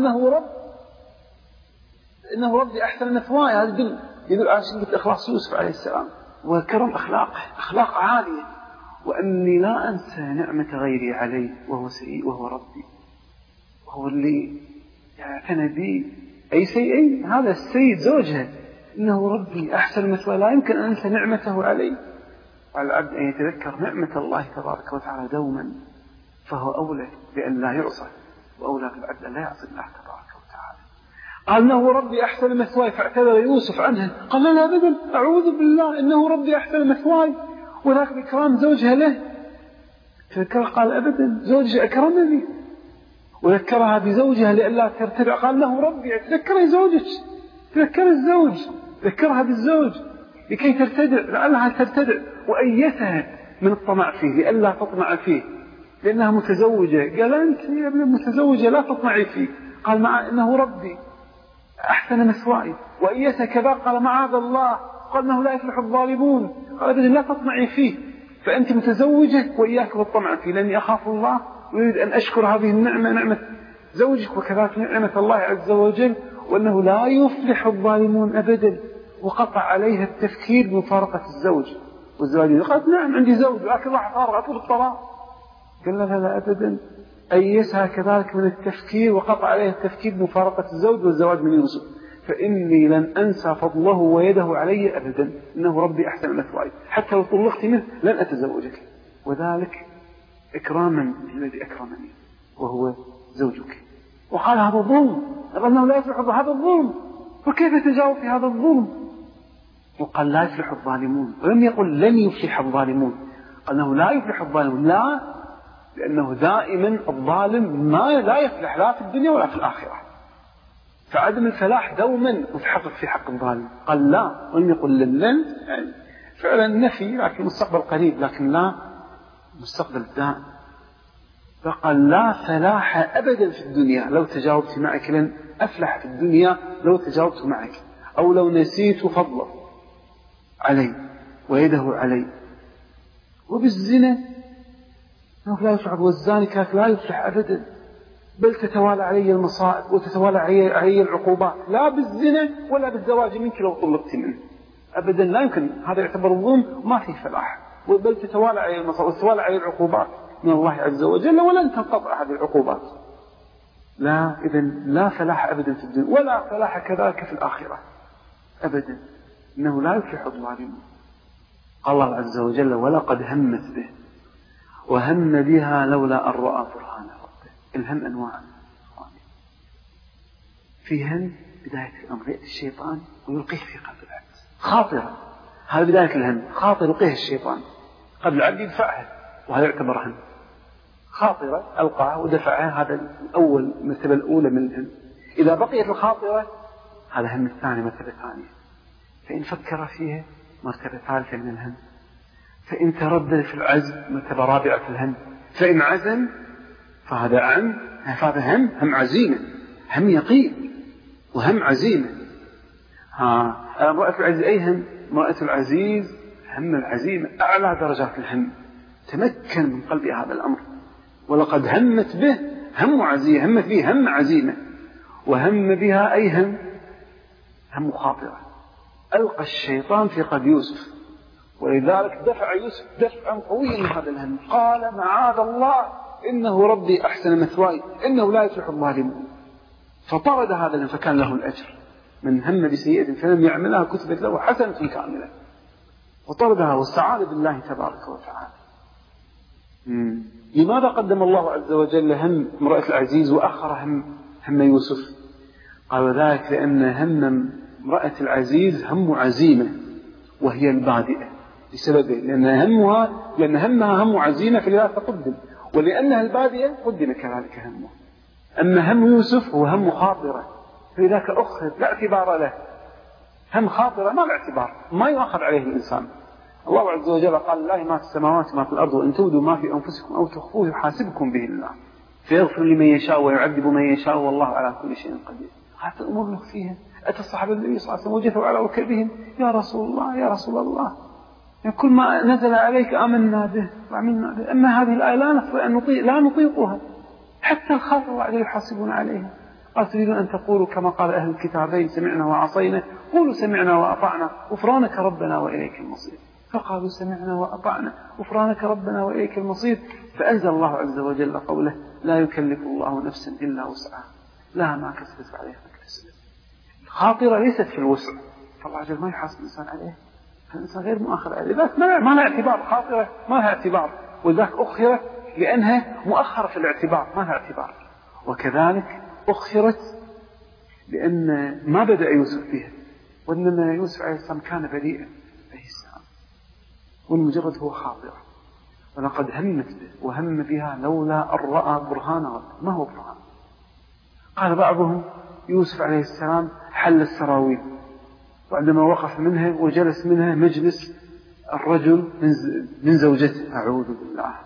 Speaker 3: إنه ربي أحسن مثواي. هذا يدل على شدة إخلاص يوسف عليه السلام وكرم أخلاق عالية. وأني لا أنسى نعمة غيري علي وهو ربي، وهو اللي اعتنى بي أي شيء، هذا السيد زوجها. إنه ربي أحسن مثواي، لا يمكن أن أنسى نعمته علي. وعلى العبد أن يتذكر نعمة الله تبارك وتعالى دوما، فهو أولى بأن لا يعصى، وأولى بالعبد أن لا يعصي الله تبارك وتعالى. قال إنه ربي أحسن مثواي، فاعتذر يوسف عنها، قال لا أبدا أعوذ بالله إنه ربي أحسن مثواي، وذاك بإكرام زوجها له. تذكر قال أبدا زوجها أكرمني، وذكرها بزوجها لئلا ترتدع. قال له ربي، تذكري زوجك، تذكر الزوج، ذكرها بالزوج لكي ترتدع، لعلها ترتدع، وأيتها من الطمع فيه لئلا تطمع فيه لأنها متزوجة. قال أنت يا ابن متزوجة لا تطمعي فيه. قال مع إنه ربي أحسن مثواي، وأيتها كذا. قال معاذ الله، قال إنه لا يفلح الظالمون. قال أبدا لا تطمعي فيه، فأنت متزوجة وإياك بالطمع فيه، لأني أخاف الله ويريد أن أشكر هذه النعمة، نعمة زوجك، وكذلك نعمة الله عز وجل، وأنه لا يفلح الظالمون أبدا. وقطع عليها التفكير بمفارقة الزوج والزواج. قالت نعم عندي زوج لكن راح أفارق أطلب الطلاق. قال لها لا أبدا، أيسها كذلك من التفكير، وقطع عليها التفكير بمفارقة الزوج والزواج من يوسف. فإني لن أنسى فضله ويده علي أبدا، إنه ربي أحسن مثواي، حتى لو طلقت منه لن أتزوجك، وذلك إكراما الذي أكرمني وهو زوجك. وقال هذا ظلم، أنه لا يفلح هذا الظلم، وكيف تجاوب في هذا الظلم؟ وقال لا يفلح الظالمون، ولم يقل لن يفلح الظالمون، قال أنه لا يفلح الظالمون، لا، لأنه دائما الظالم لا يفلح لا في الدنيا ولا في الآخرة. فعدم الفلاح دوما متحقق في حق الظالم. قال لا، ولم يقل لن، يعني فعلا نفي لكن مستقبل قريب، لكن لا مستقبل دائم. فقال لا فلاح أبدا في الدنيا لو تجاوبت معك، لن أفلح في الدنيا لو تجاوبت معك، أو لو نسيت فضله علي ويده علي. وبالزنا أنه لا يفعل، والزاني كانت لا يفلح أبدا، بل تتوالى علي المصائب وتتوالى علي العقوبات، لا بالزنا ولا بالزواج منك لو طلقت منه أبدا، لا يمكن، هذا يعتبر ظلم وما فيه فلاح. بل تتوالى علي المصائب وتتوالى علي العقوبات من الله عز وجل ولن تنقطع هذه العقوبات. لا، إذن لا فلاح أبدا في الدنيا ولا فلاح كذلك في الآخرة أبدا، إنه لا يفلح الظالمون. قال الله عز وجل ولقد همت به وهم بها لولا أن رأى برهان ربه. الهم أنواع، في هم بداية الأمر يأتي الشيطان ويلقيه في قلب العبد خاطرة، هذا بداية الهم، خاطر يلقيه الشيطان قبل العبد يدفعها، وهذا يعتبر هم. خاطرة ألقاها ودفعها، هذا الأول، المرتبة الأولى من الهم. إذا بقيت الخاطرة هذا هم الثاني، مرتبة ثانية. فإن فكر فيها مرتبة ثالثة من الهم. فإن تردد في العزم مرتبة رابعة في الهم. فإن عزم فهذا هذا هم عزيمة، هم يقين وهم عزيمة. امرأة العزيز أي هم؟ امرأة العزيز هم العزيمة، أعلى درجات الهم، تمكن من قلب هذا الأمر. ولقد همت به هم عزيمة، هم فيه هم عزيمة. وهم بها أي هم خاطرة، ألقى الشيطان في قلب يوسف، ولذلك دفع يوسف دفعا قويا من هذا الهم. قال معاذ الله إنه ربي أحسن مثواي إنه لا يفلح الظالمون. فطرد هذا الهم فكان له الأجر. من هم بسيئة فلم يعملها كتبت له حسنة كاملة، وطردها واستعاذ بالله تبارك وتعالى. لماذا قدم الله عز وجل هم امرأة العزيز وأخر هم يوسف؟ قال ذلك لأن هم امرأة العزيز هم عزيمة وهي البادئة، بسببه لأن همها هم عزيمة فلذلك تقدم، ولأنها البادئة قدم كذلك همه. أما هم يوسف هو هم خاطرة فلذلك أخذ لا اعتبار له، هم خاطرة ما باعتبار، ما يؤخذ عليه الإنسان. الله عز وجل قال لله ما في السماوات وما في الأرض وإن تبدوا ما في أنفسكم أو تخفوه يحاسبكم به الله فيغفر لمن يشاء ويعذب من يشاء والله على كل شيء قدير. هذه الأمور نخفيها. أتى الصحابة النبي صلى الله عليه وسلم وجثوا على ركبهم يا رسول الله يا رسول الله، يعني كل ما نزل عليك آمنا به وعملنا به، أما هذه الآية لا نطيقها، حتى الخاطر الله عز وجل يحاسبون عليها. قال تريدون أن تقولوا كما قال أهل الكتابين سمعنا وعصينا، قولوا سمعنا وأطعنا غفرانك ربنا وإليك المصير. فقالوا سمعنا وأطعنا غفرانك ربنا وإليك المصير. فأنزل الله عز وجل قوله لا يكلف الله نفسا إلا وسعها لها ما كسبت عليها ما اكتسبت. الخاطرة ليست في الوسع، فالله عز وجل ما يحاسب الإنسان عليه، فالإنسان غير مؤخر عليه، لذلك ما لها اعتبار. خاطرة ما لها اعتبار، ولذلك أخرت لأنها مؤخرة في الاعتبار ما لها اعتبار. وكذلك أخرت لأن ما بدأ يوسف بها، وإنما يوسف عليه السلام كان بريئا عليه السلام، والمجرد هو خاطرة. ولقد همت به وهم بها لولا أن رأى برهان ربه. ما هو برهان؟ قال بعضهم يوسف عليه السلام حل السراويل، وعندما وقف منها وجلس منها مجلس الرجل من زوجته، أعوذ بالله.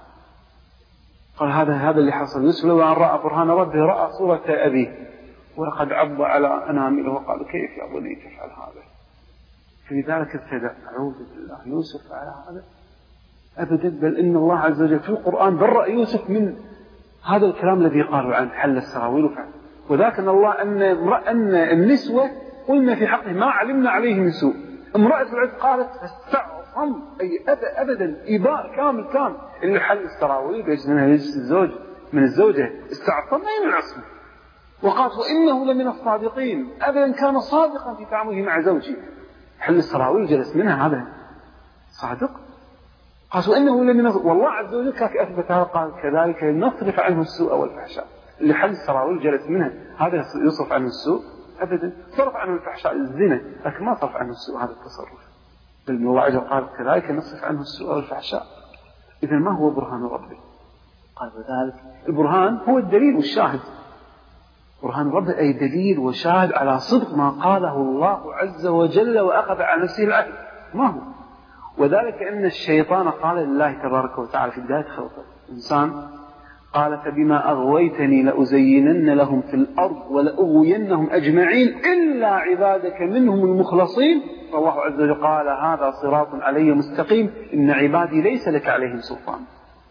Speaker 3: قال هذا اللي حصل. يوسف لو أن رأى برهان ربه رأى صورة أبيه ولقد عض على أنامله وقال كيف يا بني تفعل هذا. فلذلك ابتدأ أعوذ بالله يوسف على هذا أبدا، بل إن الله عز وجل في القرآن برأ يوسف من هذا الكلام الذي قالوا عنه حل السراويل وفعل. وذاك أن الله أن النسوة قلنا في حقه ما علمنا عليه من سوء. امرأة العز قالت استعصم أي أبدا إباء كامل اللي حل السراويل يجلس منها الزوج من الزوجة استعصم أين العصم. وقالت وإنه لمن الصادقين، أبدا كان صادقا في تعامله مع زوجه، حل السراويل جلس منها هذا صادق. قالت وإنه لمن والله عز وجل كيف أثبتها قال كذلك نصرف عنه السوء والفحشاء. اللي حل السراويل جلس منها هذا يصرف عنه السوء أبدا، صرف عنه الفحشاء الزنا لكن ما صرف عنه السوء هذا التصرف. بل الله عز وجل قال كذلك نصرف عنه السوء والفحشاء. إذن ما هو برهان ربه؟ قال وذلك البرهان هو الدليل والشاهد. برهان ربه أي دليل وشاهد على صدق ما قاله الله عز وجل وأخذ على نفسه العهد. ما هو؟ وذلك أن الشيطان قال لله تبارك وتعالى في بداية خلقه الإنسان قال فبما أغويتني لأزينن لهم في الأرض ولأغوينهم أجمعين إلا عبادك منهم المخلصين. فالله عز وجل قال هذا صراط علي مستقيم إن عبادي ليس لك عليهم سلطان.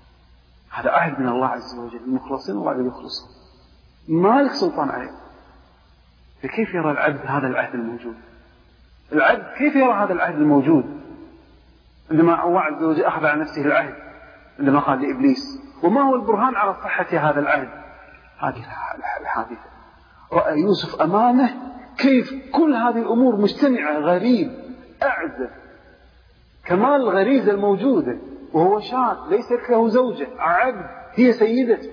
Speaker 3: هذا عهد من الله عز وجل، المخلصين الله يخلصهم، ما لك سلطان عليه. فكيف يرى العبد هذا العهد الموجود؟ العبد كيف يرى هذا العهد الموجود عندما الله عز وجل أخذ على نفسه العهد عندما قال لإبليس؟ وما هو البرهان على صحة هذا العهد؟ هذه الحادثة. رأى يوسف أمامه كيف كل هذه الأمور مجتمعة، غريب أعزب كمال الغريزة الموجودة، وهو شاب ليست له زوجة، عبد هي سيدته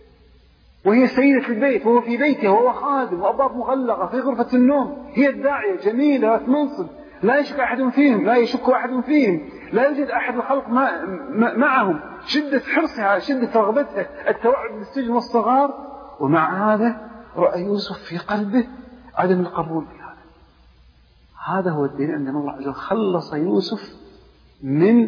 Speaker 3: وهي سيدة البيت، وهو في بيته وهو خادم وأبواب مغلقة في غرفة النوم، هي الداعية جميلة منصب لا يشك أحد فيهم، لا يشك أحد فيهم، لا يوجد أحد الخلق معهم، شدة حرصها، شدة رغبتها، التوعد بالسجن والصغار. ومع هذا رأى يوسف في قلبه عدم القبول بهذا. هذا هو الدليل أن الله عز وجل خلص يوسف من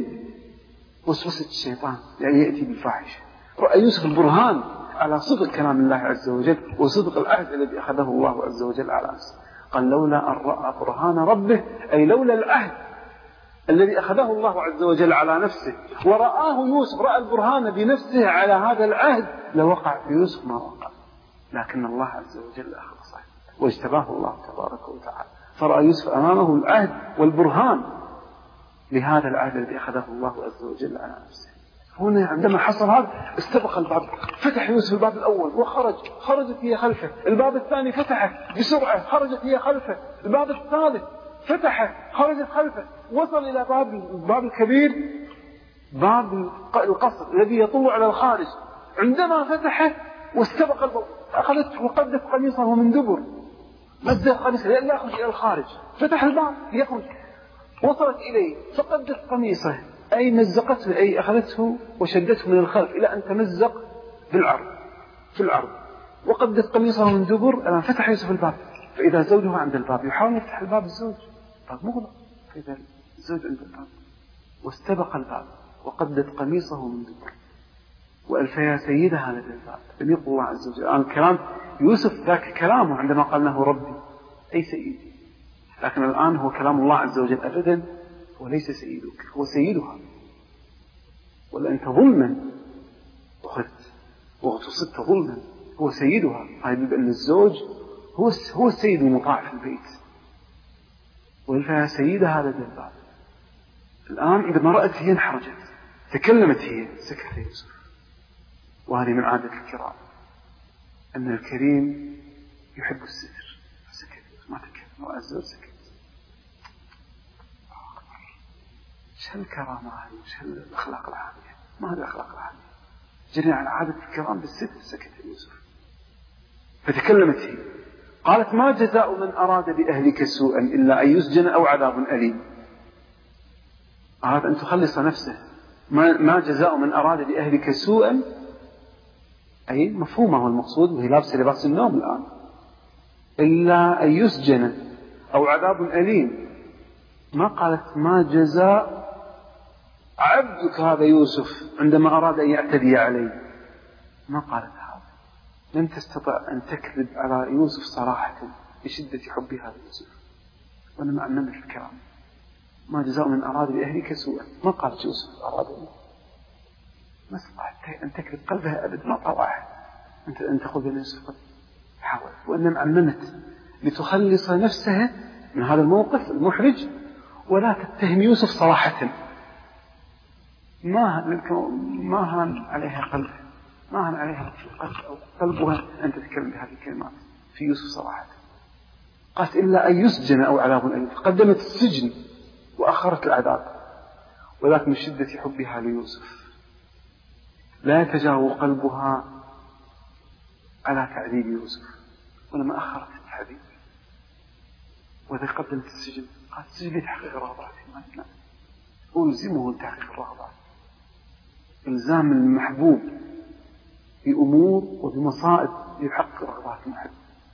Speaker 3: وسوسة الشيطان يعني يأتي بالفاحشة. رأى يوسف البرهان على صدق كلام الله عز وجل وصدق العهد الذي أخذه الله عز وجل على نفسه. قال لولا أن رأى برهان ربه، أي لولا العهد الذي أخذه الله عز وجل على نفسه ورآه يوسف، رأى البرهان بنفسه على هذا العهد لوقع في يوسف ما وقع. لكن الله عز وجل أخلصه واجتباه الله تبارك وتعالى، فرأى يوسف أمامه العهد والبرهان لهذا العهد الذي أخذه الله عز وجل على نفسه. هنا عندما حصل هذا استبق الباب، فتح يوسف الباب الأول وخرج، خرجت هي خلفه، الباب الثاني فتحه بسرعة، خرجت هي خلفه، الباب الثالث فتحه، خرجت خلفه، وصل إلى الباب الكبير، باب القصر الذي يطل على الخارج. عندما فتحه واستبق الباب أخذت وقدت قميصه من دبر، مزق قميصه لأن يخرج إلى الخارج، فتح الباب يخرج، وصلت إليه فقدت قميصه، أي مزقته، أي أخذته وشدته من الخلف إلى أن تمزق في العرض، وقدت قميصه من دبر. الآن فتح يوسف الباب فإذا زوجها عند الباب، يحاول يفتح الباب الزوج، الباب مغلق، فإذا الزوج عند الباب واستبق الباب وقدت قميصه من دبر وألفيا سيدها لدى الباب. لم يقل الله عز وجل الآن كلام يوسف ذاك كلامه عندما قال له ربي أي سيدي، لكن الآن هو كلام الله عز وجل أبدا وليس سيدك، هو سيدها. ولا أنت ظلما أخذت واغتصبت ظلما، هو سيدها. هذا يدل أن الزوج هو السيد المطاع في البيت، وإلفها سيدها لدى الباب. الآن عندما رأت هي انحرجت، تكلمت هي، سكت يوسف. وهذه من عادة الكرام أن الكريم يحب الستر، سكت ما تكلم، وأزل سكت. ايش هالكرامة هذه؟ ايش هالأخلاق العالية؟ ما هذه الأخلاق العالية؟ جري على عادة الكرام بالستر. سكت يوسف فتكلمت هي قالت ما جزاء من أراد بأهلك سوءا إلا أن يسجن أو عذاب أليم. أراد أن تخلص نفسه. ما جزاء من أراد بأهلك سوءا، أي مفهومه المقصود، وهي لابسة لباس النوم الآن، إلا أن يسجن أو عذاب أليم. ما قالت ما جزاء عبدك هذا يوسف عندما أراد أن يعتدي عليه، ما قالت هذا. لن تستطيع أن تكذب على يوسف صراحة بشدة حبها ليوسف. وأنا أعلمت الكرام ما جزاء من أراد بأهلك سوءا، ما قالت يوسف أراد ما استطعت أن تكذب قلبها أبدا، ما طلعها أن تأخذ يوسف قد حاولت. وإنما عممت لتخلص نفسها من هذا الموقف المحرج ولا تتهم يوسف صراحة. ما هان عليها قلبها، ما هان عليها قلبها أن تتكلم بهذه الكلمات في يوسف صراحة. قالت إلا أن يسجن أو عذاب أليم، قدمت السجن وأخرت العذاب، ولكن من شدة حبها ليوسف لا يتجاوز قلبها على تعذيب يوسف، ولما أخرت التعذيب وإذا قدمت السجن قالت السجن لتحقيق رغباتي، ألزمه لتحقيق الرغبات، إلزام المحبوب بأمور وبمصائب يحقق رغبات المحب.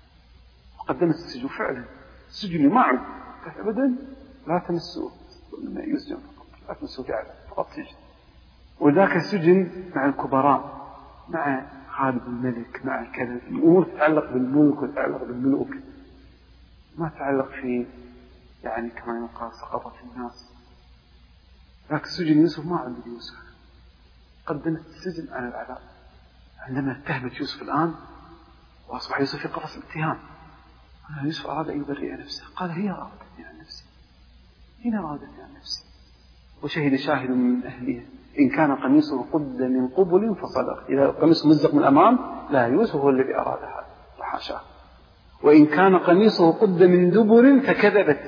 Speaker 3: قدمت السجن فعلا. السجن معه قالت أبدا لا تمسوه من يسجن فقط، لا تمسوه فعلا فقط سجن. وذاك السجن مع الكبراء، مع خالد الملك، مع كذا، الأمور تتعلق بالملك وتتعلق بالملوك، ما تتعلق في يعني كما يقال سقطت الناس. ذاك السجن يوسف ما عند يوسف، قدمت السجن على العذاب. عندما اتهمت يوسف الآن وأصبح يوسف في قفص الاتهام، يوسف أراد أن يبرئ نفسه، قال هي راودتني عن نفسي، هنا راودتني عن نفسي. وشهد شاهد من أهلها إن كان قميصه قد من قبل فصدق. إذا قميصه مزق من الأمام لا، يوسف هو الذي أراد هذا وحاشاه. وإن كان قميصه قد من دبر فكذبت.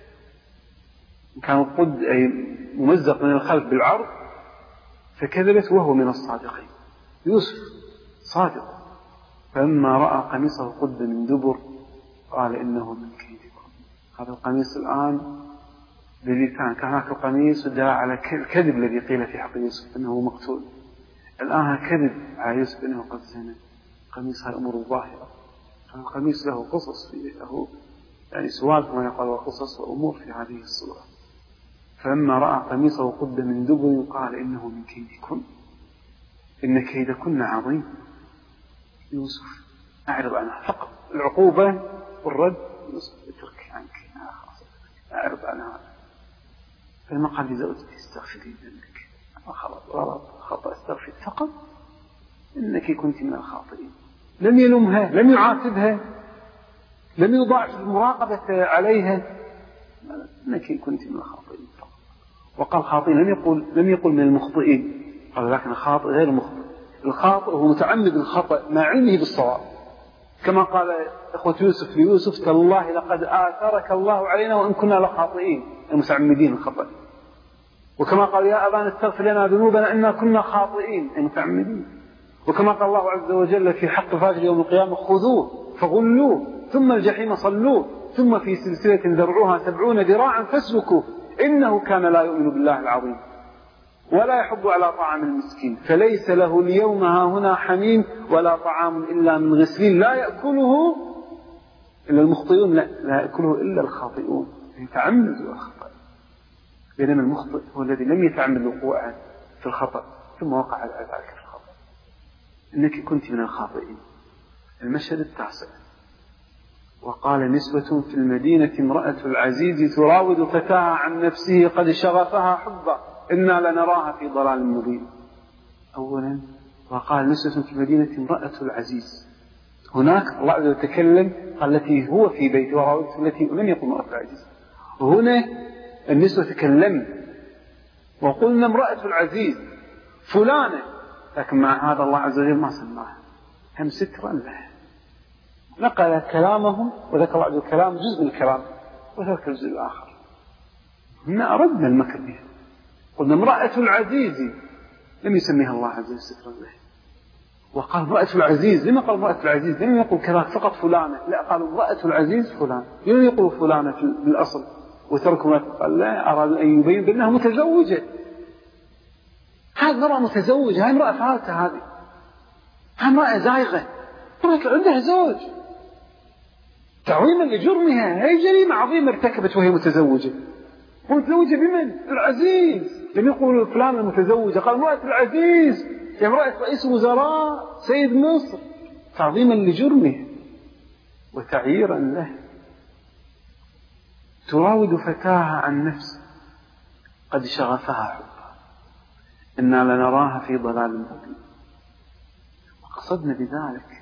Speaker 3: إن كان قد أي ممزق من الخلف بالعرض فكذبت وهو من الصادقين. يوسف صادق. فلما رأى قميصه قد من دبر قال إنه من كيدكم. هذا القميص الآن الذي كان هناك القميص ودعا على الكذب الذي قيل في حق يوسف أنه مقتول. الآن كذب على يوسف أنه قد زنى. قميص الأمور الظاهرة. القميص له قصص له يعني سوالف ما يقال وقصص وأمور في هذه الصورة. فلما رأى قميصه قد من دبر قال إنه من كيدكن، إن كيدكن عظيم. يوسف أعرض عنها فقط، العقوبة والرد يوسف اترك عنك، أعرض عنها. فلما قال لزوجتي استغفري ذنبك، غلط خطأ، استغفر فقط، إنك كنت من الخاطئين. لم يلومها، لم يعاتبها، لم يضاعف المراقبة عليها، إنك كنت من الخاطئين فقط. وقال خاطئين، لم يقل من المخطئين، قال لكن الخاطئ غير المخطئ. الخاطئ هو متعمد الخطأ مع علمه بالصواب، كما قال إخوة يوسف ليوسف تالله لقد آثرك الله علينا وإن كنا لخاطئين، المتعمدين الخطأ. وكما قال يا أبانا استغفر لنا ذنوبنا إنا كنا خاطئين، المتعمدين. وكما قال الله عز وجل في حق فاجر يوم القيامة خذوه فغلوه ثم الجحيم صلوه ثم في سلسلة ذرعها 70 ذراعا فاسلكوه إنه كان لا يؤمن بالله العظيم ولا يحض على طعام المسكين فليس له اليوم هاهنا حميم ولا طعام إلا من غسلين لا يأكله إلا المخطئون، لا يأكله إلا الخاطئون، يتعمدوا الخطأ. بينما المخطئ هو الذي لم يتعمد الوقوع في الخطأ ثم وقع على ذلك الخطأ. إنك كنت من الخاطئين. المشهد 9. وقال نسوة في المدينة امرأة العزيز تراود فتاها عن نفسه قد شغفها حبا إنا لنراها في ضلال مبين. أولا وقال نسوة في المدينة امرأة العزيز. هناك الله عز وجل تكلم قال التي هو في بيته وراودته التي لم يقل امرأة العزيز. هنا النسوة تكلم وقلنا امرأة العزيز فلانة، لكن مع هذا الله عز وجل ما سماها، هم سترا له. نقل كلامهم وذكر الله عز وجل كلام جزء من الكلام وترك الجزء الآخر. هنا أردنا المكر بها، قلنا امرأة العزيز لم يسميها الله عز وجل سترا له. وقال امرأة العزيز، لما قال امرأة العزيز؟ لم يقل كذا فقط فلانة، لا قال امرأة العزيز فلان، لم يقل فلانة في الأصل وتركوا. قال لا، أراد أن يبين بأنها متزوجة. هذه امرأة متزوجة، هذه امرأة فاتة، هذه امرأة زائغة، عندها زوج تعظيما لجرمها. هي جريمة عظيمة ارتكبت وهي متزوجة. ومتزوجة بمن؟ العزيز. لم يقولوا فلان المتزوجة، قال امرأة العزيز، يا امرأة رئيس وزراء سيد مصر، تعظيما لجرمه وتعييرا له. تراود فتاها عن نفسه قد شغفها حبا إنا لنراها في ضلال مبين. وقصدنا بذلك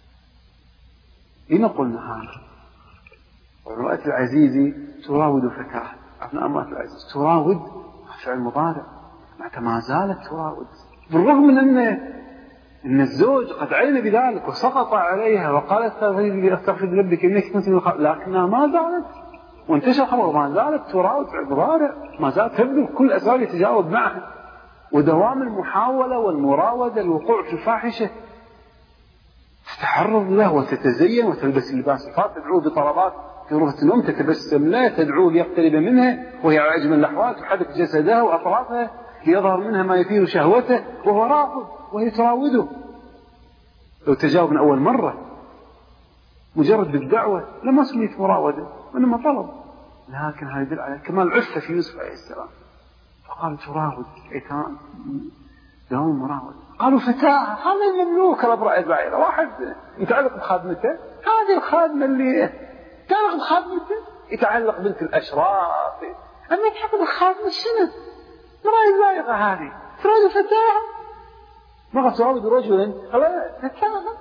Speaker 3: لما قلنا هذا؟ وامرأة العزيز تراود فتاها، أبناء امرأة العزيز تراود فعل مضارع، معناتها ما زالت تراود، بالرغم من أن الزوج قد علم بذلك وسقط عليها وقالت استغفر ربك إنك كنت من الخاطئين، لكنها ما زالت وانتشر الخبر ما زالت تراود فعل مضارع، ما زالت تبذل كل أسباب يتجاوب معها، ودوام المحاولة والمراودة الوقوع في الفاحشة، تتعرض له وتتزين وتلبس اللباس الفاضل، تدعوه بطلبات في غرفة النوم، تتبسم له، تدعوه ليقترب منها وهي على أجمل الأحوال، تحرك جسدها وأطرافها ليظهر منها ما يثير شهوته وهو رافض وهي تراوده. لو تجاوب من أول مرة مجرد بالدعوة لما سميت مراودة وإنما طلب، لكن هذا يدل على كمال العفة في يوسف عليه السلام. فقال تراود الأيتام دوام مراود. قالوا فتاة، هذا المملوك الأبرع البعيرة، واحد يتعلق بخادمته، هذه الخادمة اللي يتعلق بخادمته يتعلق بنت الأشراف، أما يتعلق بخادمة السنة مراية البعيرة هذه تراود فتاة، ما تراود رجلا فتاة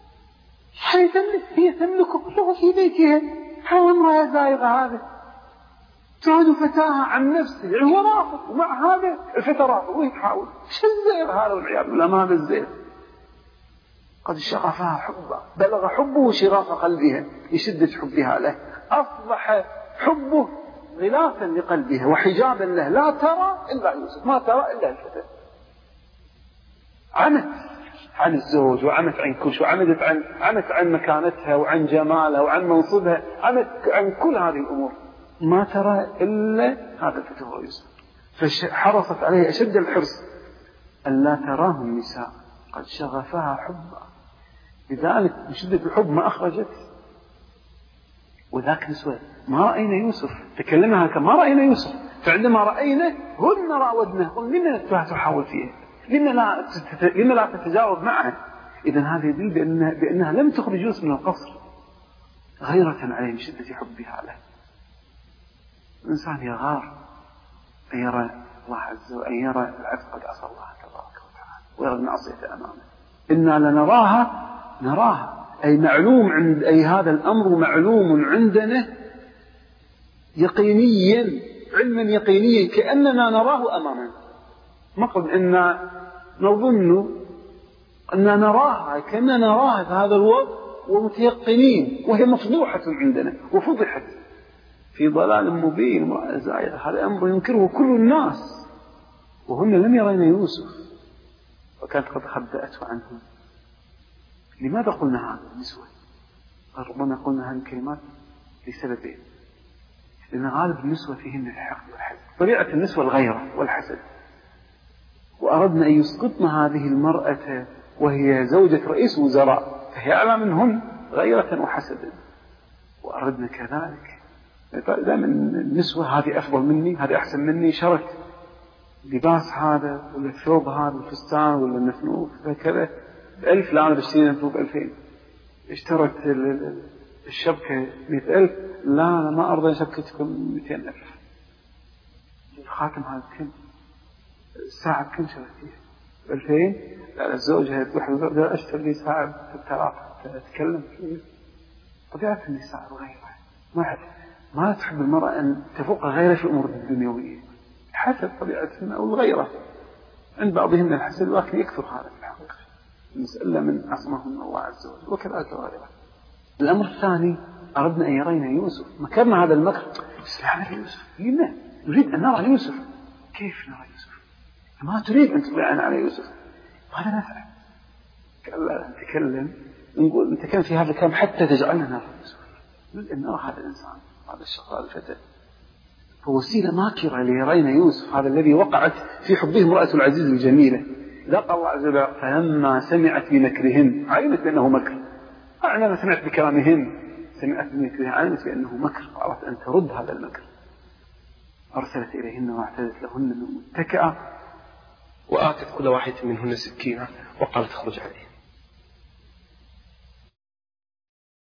Speaker 3: هي تملك كله في بيتها، حول امرأة زائغة هذه تراود فتاها عن نفسه، يعني هو رافض ومع هذا الفتى رافض ويحاول. شو الزيغ هذا والعياذ بالله؟ ما هذا الزيغ قد شغفها حبا، بلغ حبه شغاف قلبها لشدة حبها له، أصبح حبه غلافا لقلبها وحجابا له، لا ترى إلا يوسف، ما ترى إلا الفتى. عمت عن الزوج وعمت عن كل شيء، عمت عن مكانتها وعن جمالها وعن منصبها، عمت عن كل هذه الأمور، ما ترى إلا هذا الفتى هو يوسف. فحرصت عليه أشد الحرص أن لا تراه النساء، قد شغفها حبا، لذلك بشدة الحب ما أخرجت. وذاك نسوة ما رأينا يوسف، تكلمها كما ما رأينا يوسف، فعندما رأينا هن راودناه، لما تحاول فيه، لما لا تتجاوب معه. إذن هذا يدل بأنها لم تخرج يوسف من القصر غيرة عليه من شدة حبها له. الإنسان يغار أن يرى الله عز وجل، أن يرى العبد قد عصى الله تبارك وتعالى ويرى المعصية أمامه. إنا نراها أي معلوم عند، أي هذا الأمر معلوم عندنا يقينيا، علما يقينيا كأننا نراه أمامنا، مقصد أن نظن أن نراها كأننا نراها في هذا الوقت ومتيقنين، وهي مفضوحة عندنا وفضحت في ضلال مبين امرأة زائغة. هذا أمر ينكره كل الناس وهن لم يرين يوسف وكانت قد خبأته عنهم. لماذا قلنا هذا النسوة؟ ربما قلنا هذه الكلمات لسببين، لأن غالب النسوة فيهن الحقد والحسد، طبيعة النسوة الغيرة والحسد، وأردنا أن يسقطنا هذه المرأة وهي زوجة رئيس وزراء فهي أعلى منهن غيرة وحسدا، وأردنا كذلك دائما النسوة هذه أفضل مني، هذه أحسن مني، شرت لباس هذا ولا الثوب هذا الفستان ولا النفنوف هكذا ب1000، لا أنا بشتري نفنوف ب2000. اشترت الشبكة 100,000، لا أنا ما أرضى شبكتكم 200,000. الخاتم هذا كم؟ الساعة كم شريتيها؟ 2000. لا الزوجة تروح الزوجة أشتري لي ساعة 3000 تتكلم فيه. طبيعة النساء الغيرة، ما تحب المرأة أن تفوق غيرها في الأمور الدنيوية، حسب طبيعتنا أو الغيرة عند بعضهم من الحسد، ولكن يكثر هذا في الحقيقة، المسألة من عصمهم الله عز وجل، وكذلك الغيرة. الأمر الثاني أردنا أن يرينا يوسف، مكرنا هذا المكر، بس لعنة يوسف، لما نريد أن نرى يوسف. كيف نرى يوسف؟ ما تريد أن تطلعنا على يوسف، ماذا نفعل؟ كلا نتكلم نقول نتكلم في هذا الكلام حتى تجعلنا نرى يوسف، نريد أن نرى هذا الإنسان، هذا الشخص، هذا الفتى. فوسيلة ماكرة ليرينا يوسف، هذا الذي وقعت في حبه امرأة العزيز الجميلة. لقى الله عز وجل فلما سمعت بمكرهن علمت بأنه مكر، أعلم سمعت بكلامهن، سمعت بمكرهن علمت بأنه مكر، أردت أن ترد هذا المكر. أرسلت إليهن واعتدت لهن متكئة، وآتت كل واحدة منهن سكينة وقالت اخرج عليه.